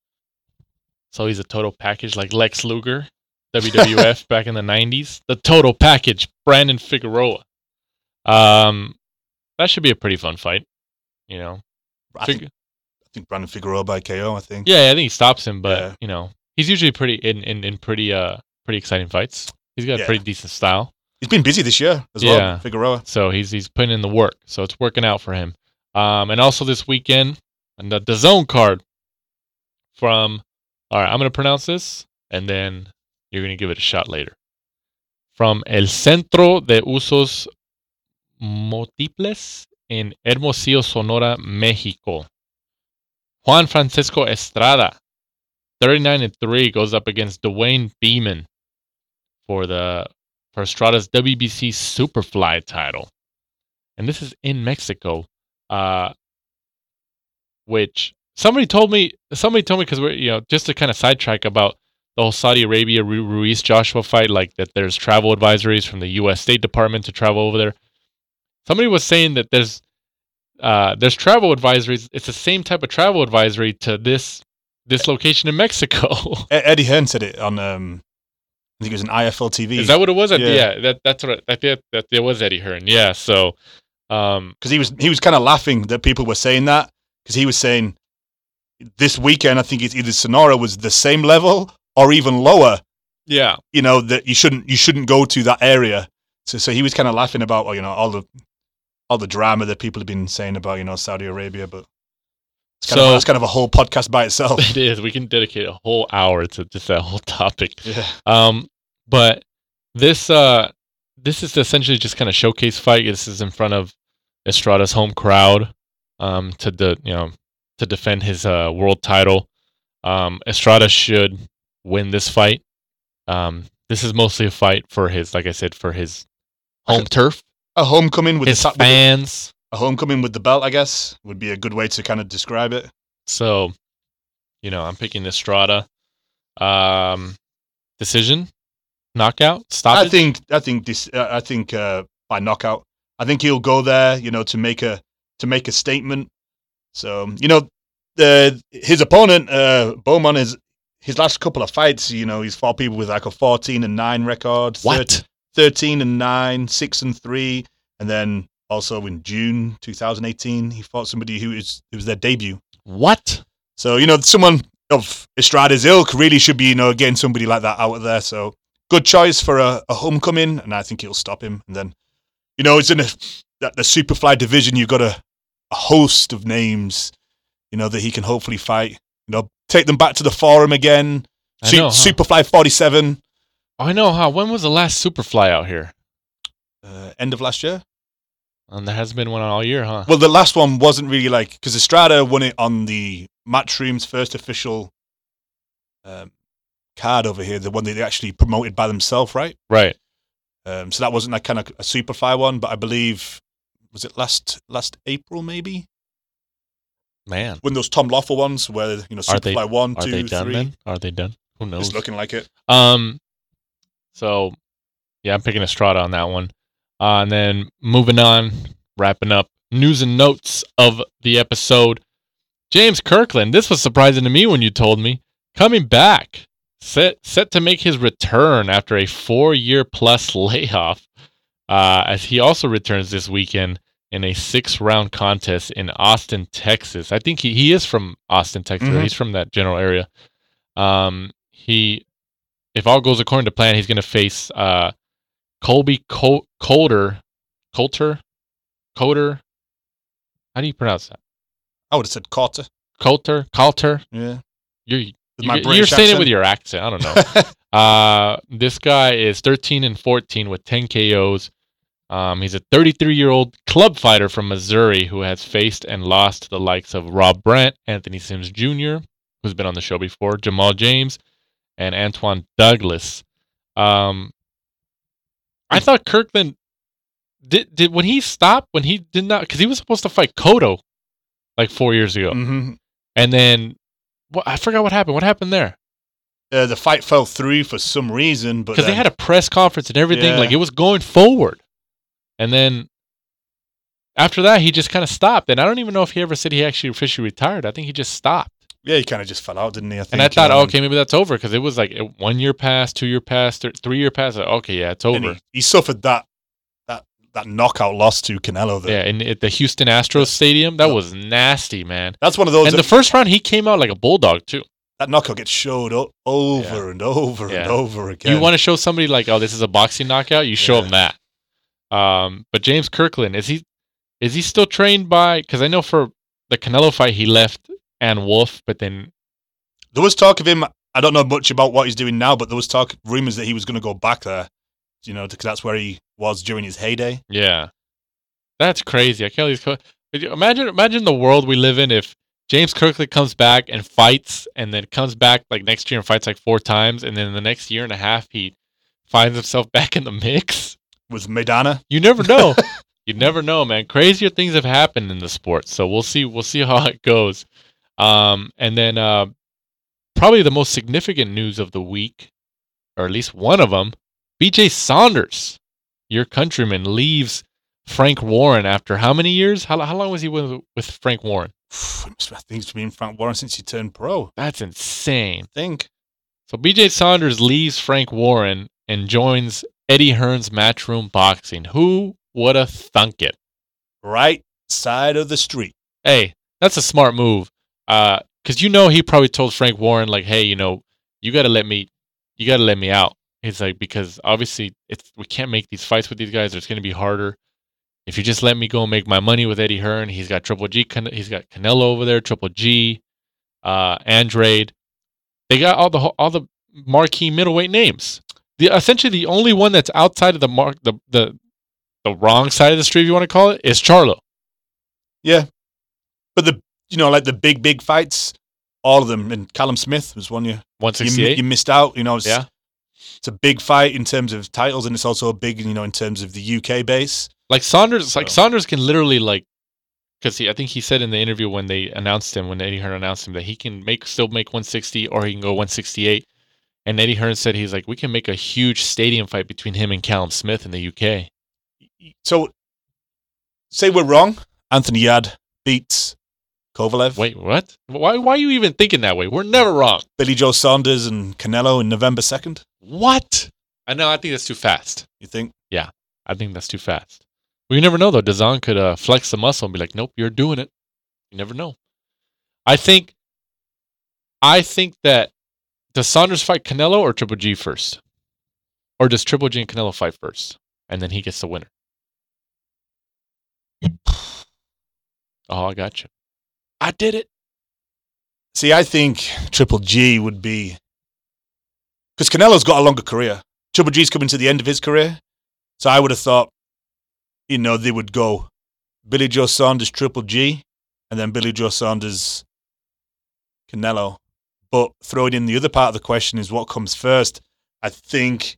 So he's a total package like Lex Luger, W W F back in the nineties. The total package, Brandon Figueroa. Um, that should be a pretty fun fight. You know, I Fig- think, I think Brandon Figueroa by K O. I think. yeah, I think he stops him, but Yeah. you know, he's usually pretty in, in, in pretty uh pretty exciting fights. He's got a Yeah. pretty decent style. He's been busy this year as Yeah. well, Figueroa. So he's he's putting in the work. So it's working out for him. Um, and also this weekend, and the, the zone card from. All right, I'm gonna pronounce this, and then you're gonna give it a shot later. From El Centro de Usos Múltiples in Hermosillo, Sonora, Mexico. Juan Francisco Estrada, thirty-nine and three, goes up against Dwayne Beeman for the for Estrada's W B C Superfly title, and this is in Mexico, uh, which somebody told me. Somebody told me because we're you know just to kind of sidetrack about the whole Saudi Arabia Ru- Ruiz Joshua fight, like that. There's travel advisories from the U S State Department to travel over there. Somebody was saying that there's uh, there's travel advisories. It's the same type of travel advisory to this this location in Mexico. E- Eddie Hearn said it on. Um, I think it was an I F L T V. Is that what it was? Yeah, Yeah. yeah that that's what I, I think that it was Eddie Hearn. Yeah, so um, Because he was he was kind of laughing that people were saying that because he was saying this weekend I think it's either Sonora was the same level or even lower. yeah, You know that you shouldn't you shouldn't go to that area. So so he was kind of laughing about well, you know all the all the drama that people have been saying about you know Saudi Arabia, but it's kind So- of that's kind of a whole podcast by itself. it is. We can dedicate a whole hour to just that whole topic. Yeah. Um, but this uh, this is essentially just kind of showcase fight. This is in front of Estrada's home crowd, um, to the you know to defend his uh world title. Um, Estrada should win this fight. Um, this is mostly a fight for his, like I said, for his home turf, A homecoming with his the, ta- with the fans. a homecoming with the belt, I guess, would be a good way to kind of describe it. So, you know, I'm picking Estrada. Um, decision, knockout, stoppage. I think I think this uh, I think uh, by knockout. I think he'll go there, you know, to make a to make a statement. So you know, the his opponent uh, Bowman is his last couple of fights. You know, he's fought people with like a fourteen and nine record. What? thirteen and nine, six and three, and then also in June twenty eighteen, he fought somebody who is it was their debut. What? So you know, someone of Estrada's ilk really should be, you know, getting somebody like that out of there. So good choice for a, a homecoming, and I think it'll stop him. And then, you know, it's in a, the, the Superfly division. You've got a, a host of names, you know, that he can hopefully fight. You know, take them back to the forum again. Su- know, huh? Superfly forty-seven. I know, huh? When was the last Superfly out here? Uh, end of last year. And there hasn't been one all year, huh? Well, the last one wasn't really like, because Estrada won it on the Matchroom's first official um, card over here, the one that they actually promoted by themselves, right? Right. Um, so that wasn't like kind of a Superfly one, but I believe, was it last last April maybe? Man. When those Tom Loeffler ones, where, you know, Are they, Superfly one, are two, they done three. then? Are they done? Who knows? It's looking like it. Um, so, yeah, I'm picking Estrada on that one. Uh, and then moving on, wrapping up news and notes of the episode. James Kirkland, this was surprising to me when you told me, coming back, set set to make his return after a four-year plus layoff, uh, as he also returns this weekend in a six-round contest in Austin, Texas. I think he, he is from Austin, Texas. Mhm. He's from that general area. Um, he, if all goes according to plan, he's going to face uh, Colby Col- Coulter, Coulter, Coulter. How do you pronounce that? I would have said Carter. Coulter, Coulter. Yeah. You're With my you're, British you're saying it accent. with your accent. I don't know. uh, this guy is thirteen and fourteen with ten K Os. Um, he's a thirty-three-year-old club fighter from Missouri who has faced and lost to the likes of Rob Brandt, Anthony Sims Junior, who's been on the show before, Jamal James, and Antoine Douglas. Um, I thought Kirkland did did when he stopped when he did not, because he was supposed to fight Cotto like four years ago, Mm-hmm. and then what, I forgot what happened. What happened there? Uh, the fight fell through for some reason, but Because they then- had a press conference and everything, Yeah. like it was going forward, and then after that he just kind of stopped. And I don't even know if he ever said he actually officially retired. I think he just stopped. yeah, he kind of just fell out, didn't he? I think. And I thought, um, okay, maybe that's over, because it was like it- one year passed, two year passed, th- three year passed. Like, okay, yeah, it's and over. he, he suffered that that that knockout loss to Canelo. That, Yeah, and at the Houston Astros Stadium, that was nasty, man. That's one of those. And that, the first round, he came out like a bulldog too. that knockout gets showed up over Yeah. and over Yeah. and over again. You want to show somebody like, oh, this is a boxing knockout? You show Yeah. them that. Um, but James Kirkland, is he is he still trained by? Because I know for the Canelo fight, he left Ann Wolf, but then There was talk of him. I don't know much about what he's doing now, but there was talk, rumors that he was going to go back there. You know, because that's where he was during his heyday. yeah, that's crazy. I can't believe. co- but you- Imagine, imagine the world we live in if James Kirkland comes back and fights, and then comes back like next year and fights like four times, and then in the next year and a half he finds himself back in the mix. With Maidana. You never know. You never know, man. Crazier things have happened in the sport, so we'll see. We'll see how it goes. Um, and then uh, probably the most significant news of the week, or at least one of them, B J Saunders, your countryman, leaves Frank Warren after how many years? How how long was he with with Frank Warren? I think he's been Frank Warren since he turned pro. That's insane. I think. So B J Saunders leaves Frank Warren and joins Eddie Hearn's Matchroom Boxing. Who would have thunk it? Right side of the street. Hey, that's a smart move. Uh, cause you know he probably told Frank Warren like, hey, you know, you gotta let me, you gotta let me out. He's like, because obviously it's we can't make these fights with these guys. It's gonna be harder. If you just let me go and make my money with Eddie Hearn, he's got Triple G, he's got Canelo over there, Triple G, uh, Andrade. They got all the all the marquee middleweight names. The essentially the only one that's outside of the mark the the the wrong side of the street, if you want to call it, is Charlo. Yeah. But the, you know, like the big, big fights, all of them. And Callum Smith was one you, one you, sixty-eight. you missed out. You know, it's, Yeah. it's a big fight in terms of titles, and it's also a big, you know, in terms of the U K base. Like Saunders, like So- Saunders can literally like, because he, I think he said in the interview when they announced him, when Eddie Hearn announced him, that he can make still make one sixty or he can go one sixty-eight. And Eddie Hearn said he's like, we can make a huge stadium fight between him and Callum Smith in the U K. So, say we're wrong. Anthony Yad beats Kovalev. Wait, what? Why? Why are you even thinking that way? We're never wrong. Billy Joe Saunders and Canelo in November second. What? I know. I think that's too fast. You think? I think that's too fast. Well, you never know though. DAZN could uh, flex the muscle and be like, "Nope, you're doing it." You never know. I think. I think that does Saunders fight Canelo or Triple G first? Or does Triple G and Canelo fight first? And then he gets the winner. Oh, I got you. I did it. See, I think Triple G would be... Because Canelo's got a longer career. Triple G's coming to the end of his career. So I would have thought, you know, they would go Billy Joe Saunders, Triple G, and then Billy Joe Saunders, Canelo. But throwing in the other part of the question is what comes first. I think...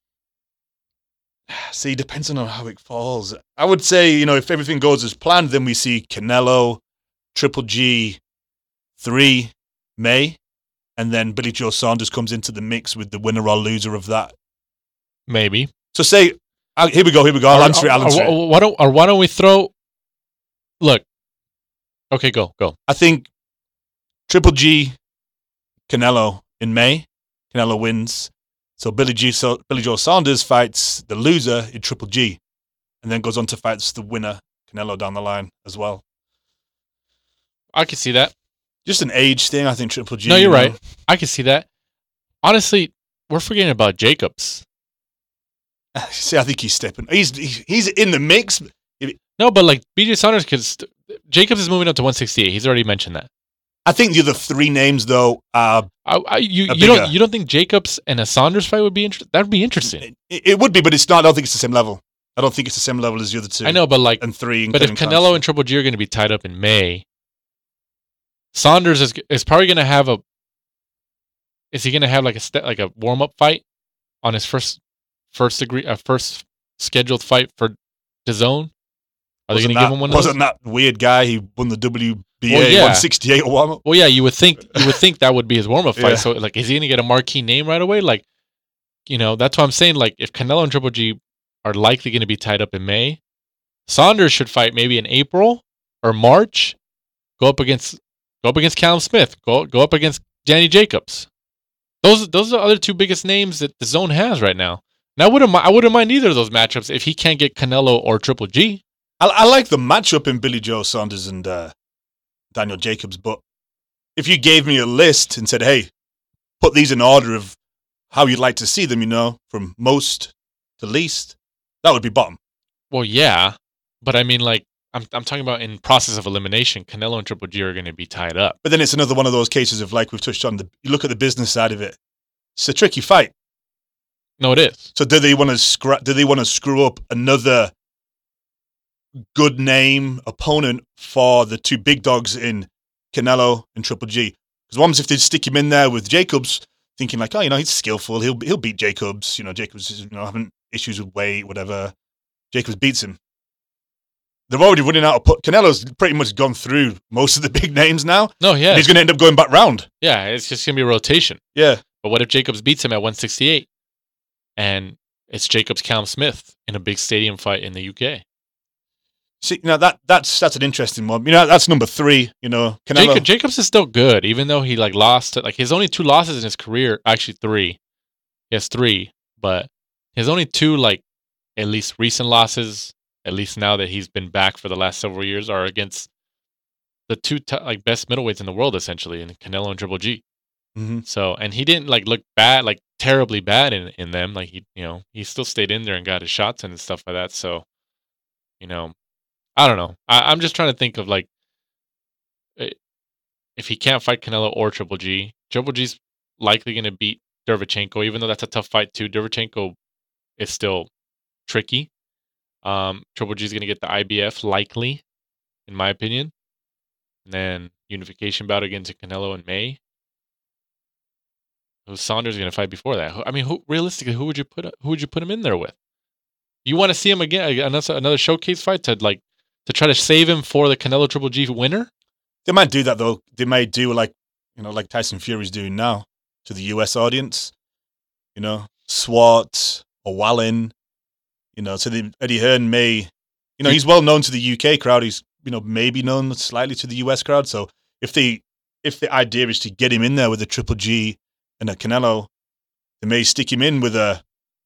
See, depends on how it falls. I would say, you know, if everything goes as planned, then we see Canelo, Triple G, three, May, and then Billy Joe Saunders comes into the mix with the winner or loser of that. Maybe. So say, uh, here we go, here we go. I'll or, answer it, I'll or, answer or, it. Why don't, or why don't we throw... Look. Okay, go, go. I think Triple G, Canelo in May. Canelo wins. So Billy G, so Billy Joe Saunders fights the loser in Triple G, and then goes on to fight the winner, Canelo, down the line as well. I can see that. Just an age thing, I think Triple G. No, you're you know. right. I can see that. Honestly, we're forgetting about Jacobs. See, I think he's stepping. He's he's in the mix. No, but like B J Saunders, because Jacobs is moving up to one sixty-eight. He's already mentioned that. I think the other three names, though, are I, I, you a you don't bigger- you don't think Jacobs and a Saunders fight would be interesting? That would be interesting. It, it would be, but it's not. I don't think it's the same level. I don't think it's the same level as the other two. I know, but like, and three. but if including Canelo Clancy. and Triple G are going to be tied up in May, Saunders is is probably going to have a. Is he going to have like a st- like a warm up fight on his first first degree uh, first scheduled fight for DAZN? Are they going Wasn't to that- give him one of those? Wasn't that weird guy? He won the W B A Well, yeah. one sixty-eight warm up. Well, yeah, you would think you would think that would be his warm up fight. Yeah. So, like, is he going to get a marquee name right away? Like, you know, that's what I'm saying. Like, if Canelo and Triple G are likely going to be tied up in May, Saunders should fight maybe in April or March. Go up against go up against Callum Smith. Go go up against Danny Jacobs. Those those are the other two biggest names that the zone has right now. And I wouldn't mi- I wouldn't mind either of those matchups if he can't get Canelo or Triple G. I, I like the matchup in Billy Joe Saunders and uh, Daniel Jacobs, but if you gave me a list and said, hey, put these in order of how you'd like to see them, you know, from most to least, that would be bottom. Well, yeah, but I mean, like, I'm I'm talking about in process of elimination, Canelo and Triple G are going to be tied up. But then it's another one of those cases of, like we've touched on, the, you look at the business side of it, it's a tricky fight. No, it is. So do they want to scra- do they want to screw up another good name opponent for the two big dogs in Canelo and Triple G? Because once if they stick him in there with Jacobs, thinking like, oh, you know, he's skillful, he'll he'll beat Jacobs. You know, Jacobs is, you know, having issues with weight, whatever. Jacobs beats him. They're already running out of put. Canelo's pretty much gone through most of the big names now. No, yeah, And he's going to end up going back round. yeah. It's just going to be a rotation. Yeah. But what if Jacobs beats him at one sixty-eight, and it's Jacobs Callum Smith in a big stadium fight in the U K? See, you know, that that's that's an interesting one. You know, that's number three. You know, Canelo. Jacob, Jacobs is still good, even though he like lost. Like his only two losses in his career, actually three. He has three, but his only two like at least recent losses, at least now that he's been back for the last several years, are against the two t- like best middleweights in the world, essentially, in Canelo and Triple G. Mhm. So, and he didn't like look bad, like terribly bad in in them. Like he, you know, he still stayed in there and got his shots in and stuff like that. So, you know, I don't know. I, I'm just trying to think of like eh, if he can't fight Canelo or Triple G, Triple G's likely going to beat Derevchenko, even though that's a tough fight too. Derevchenko is still tricky. Um, Triple G's going to get the I B F likely, in my opinion, and then unification bout against Canelo in May. Who Saunders going to fight before that? Who- I mean, who realistically, who would you put? Who would you put him in there with? You want to see him again? Another another showcase fight to like to try to save him for the Canelo Triple G winner? They might do that though. They might do like you know, like Tyson Fury's doing now to the U S audience. You know, Swart or Wallin. You know, so the Eddie Hearn may, you know, he's well known to the U K crowd. He's you know maybe known slightly to the U S crowd. So if they if the idea is to get him in there with a Triple G and a Canelo, they may stick him in with a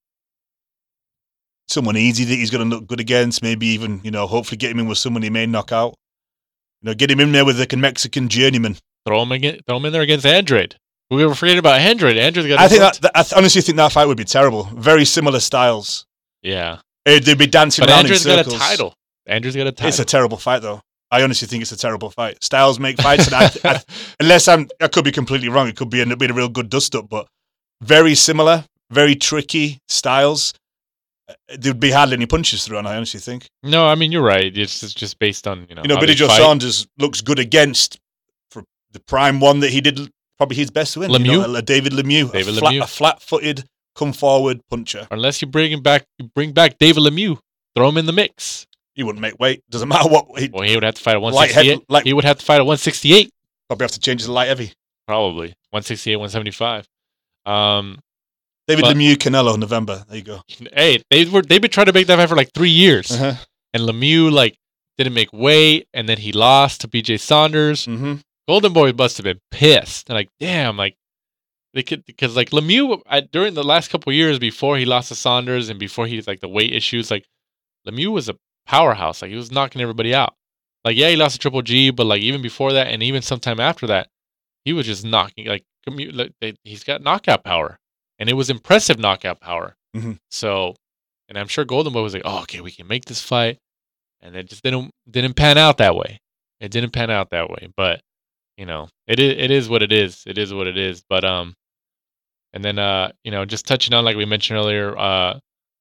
someone easy that he's going to look good against. Maybe even you know, hopefully get him in with someone he may knock out. You know, get him in there with like a Mexican journeyman. throw him again, throw him in there against Andrade. We were forgetting about Andrade. Andrade's got. I think that, that I th- honestly think that fight would be terrible. Very similar styles. Yeah, Uh, they'd be dancing but around Andrade's in got a circles. title. Andrew's got a title. It's a terrible fight, though. I honestly think it's a terrible fight. Styles make fights, and I, I, unless I'm, I could be completely wrong. It could be end up being a real good dust up, but very similar, very tricky styles. There'd be hardly any punches through, and I honestly think. No, I mean you're right. It's just, just based on you know. You know, how Billy they Joe fight. Saunders looks good against for the prime one that he did probably his best win. Lemieux? You know, a David Lemieux, David a, flat, Lemieux. a flat-footed, come-forward puncher. Unless you bring him back, you bring back David Lemieux, throw him in the mix. He wouldn't make weight. Doesn't matter what. He'd Well, he would have to fight at one Light head- sixty-eight. like- he would have to fight at one sixty-eight, probably have to change his light heavy. probably one sixty-eight, one seventy-five. Um, David But- Lemieux, Canelo, November. There you go. hey, they were they've been trying to make that fight for like three years, Uh-huh. and Lemieux like didn't make weight, and then he lost to B J Saunders. Mm-hmm. Golden Boy must have been pissed. They're like, damn, like they could because like Lemieux I, during the last couple of years before he lost to Saunders and before he like the weight issues, like Lemieux was a powerhouse. Like he was knocking everybody out. Like yeah, he lost to Triple G, but like even before that and even sometime after that, he was just knocking like, commu- like they, he's got knockout power, and it was impressive knockout power. Mhm. So, and I'm sure Golden Boy was like, oh, okay, we can make this fight, and it just didn't didn't pan out that way. It didn't pan out that way, but you know, it is it is what it is. It is what it is. But um, and then uh, you know, just touching on like we mentioned earlier, uh,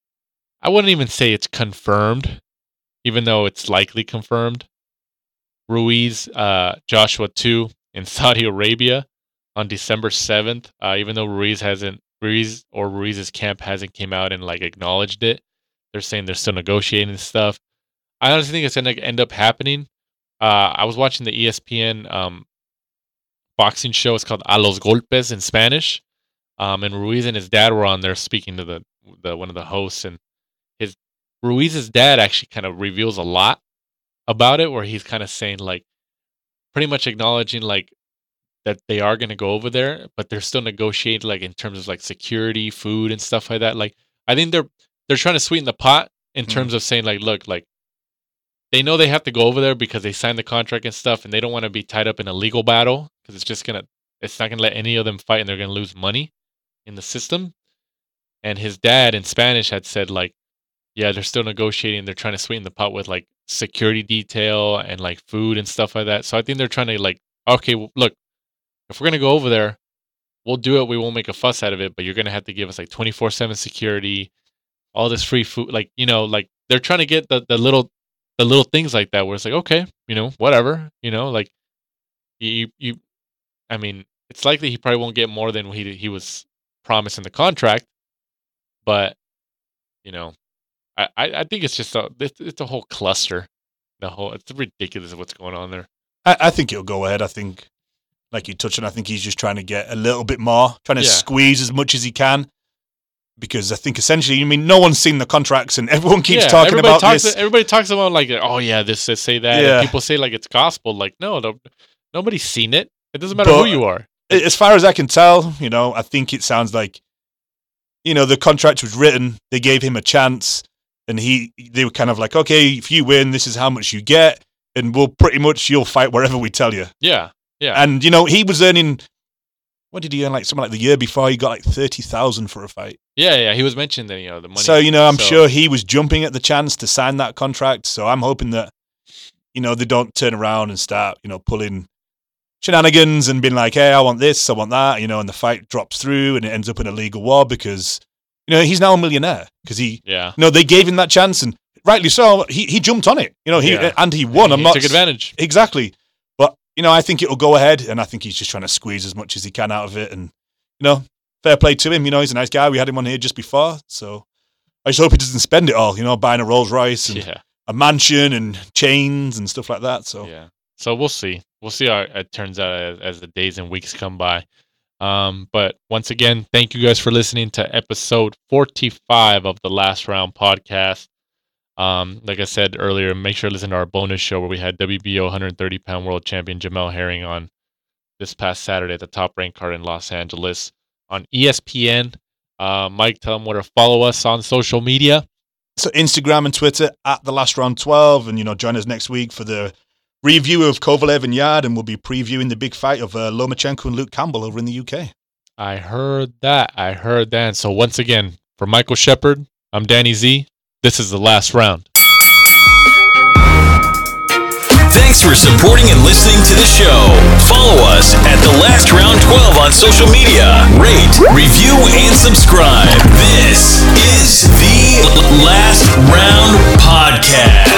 I wouldn't even say it's confirmed, even though it's likely confirmed. Ruiz, uh, Joshua two in Saudi Arabia on December seventh. Uh, even though Ruiz hasn't Ruiz or Ruiz's camp hasn't came out and like acknowledged it, they're saying they're still negotiating stuff. I honestly think it's gonna end up happening. Uh, I was watching the E S P N um, boxing show. It's called A los Golpes in Spanish. Um, and Ruiz and his dad were on there speaking to the the one of the hosts, and his Ruiz's dad actually kind of reveals a lot about it, where he's kind of saying like, pretty much acknowledging like that they are going to go over there, but they're still negotiating like in terms of like security, food, and stuff like that. Like I think they're they're trying to sweeten the pot in terms of saying like, look, like they know they have to go over there because they signed the contract and stuff, and they don't want to be tied up in a legal battle because it's just gonna it's not gonna let any of them fight, and they're gonna lose money in the system. And his dad in Spanish had said like, yeah, they're still negotiating. They're trying to sweeten the pot with like security detail and like food and stuff like that. So I think they're trying to like, okay, well, look, if we're gonna go over there, we'll do it. We won't make a fuss out of it, but you're gonna have to give us like twenty-four seven security, all this free food. Like, you know, like they're trying to get the, the little the little things like that where it's like, okay, you know, whatever, you know, like you you I mean, it's likely he probably won't get more than he he was promised in the contract, but you know, I, I I think it's just a it's, it's a whole cluster. The whole it's ridiculous what's going on there. I, I think it'll go ahead. I think, like you touched on, I think he's just trying to get a little bit more, trying to Yeah. squeeze as much as he can. Because I think essentially, I mean, no one's seen the contracts, and everyone keeps Yeah, talking everybody about talks, this. Everybody talks about like, oh yeah, this says say that. Yeah. And people say like it's gospel. Like no, no, nobody's seen it. It doesn't matter But- who you are. As far as I can tell, you know, I think it sounds like, you know, the contract was written. They gave him a chance, and he they were kind of like, okay, if you win, this is how much you get, and we'll pretty much you'll fight wherever we tell you. Yeah, yeah, And you know, he was earning. What did he earn? Like something like the year before, he got like thirty thousand for a fight. yeah, yeah. He was mentioning that you know the money. So you know, I'm So- sure he was jumping at the chance to sign that contract. So I'm hoping that, you know, they don't turn around and start, you know, pulling shenanigans and being like, hey, I want this, I want that, you know, and the fight drops through and it ends up in a legal war because, you know, he's now a millionaire because he, Yeah, you know, they gave him that chance and rightly so. He he jumped on it, you know, he Yeah. and he won. he I'm not took advantage. exactly, but you know, I think it'll go ahead, and I think he's just trying to squeeze as much as he can out of it, and you know, fair play to him. You know, he's a nice guy. We had him on here just before, so I just hope he doesn't spend it all. You know, buying a Rolls Royce and Yeah, a mansion and chains and stuff like that. So yeah. So we'll see. We'll see how it turns out as, as the days and weeks come by. Um, but once again, thank you guys for listening to episode forty-five of the Last Round podcast. Um, like I said earlier, make sure to listen to our bonus show where we had W B O one thirty pound world champion Jamel Herring on this past Saturday at the Top Rank card in Los Angeles on E S P N. Uh, Mike, tell them where to follow us on social media. So Instagram and Twitter at the last round twelve, and you know, join us next week for the review of Kovalev and Yard, and we'll be previewing the big fight of uh, Lomachenko and Luke Campbell over in the U K. I heard that. I heard that. And so once again, for Michael Shepard, I'm Danny Z. This is the last round. Thanks for supporting and listening to the show. Follow us at The Last Round twelve on social media. Rate, review, and subscribe. This is the Last Round Podcast.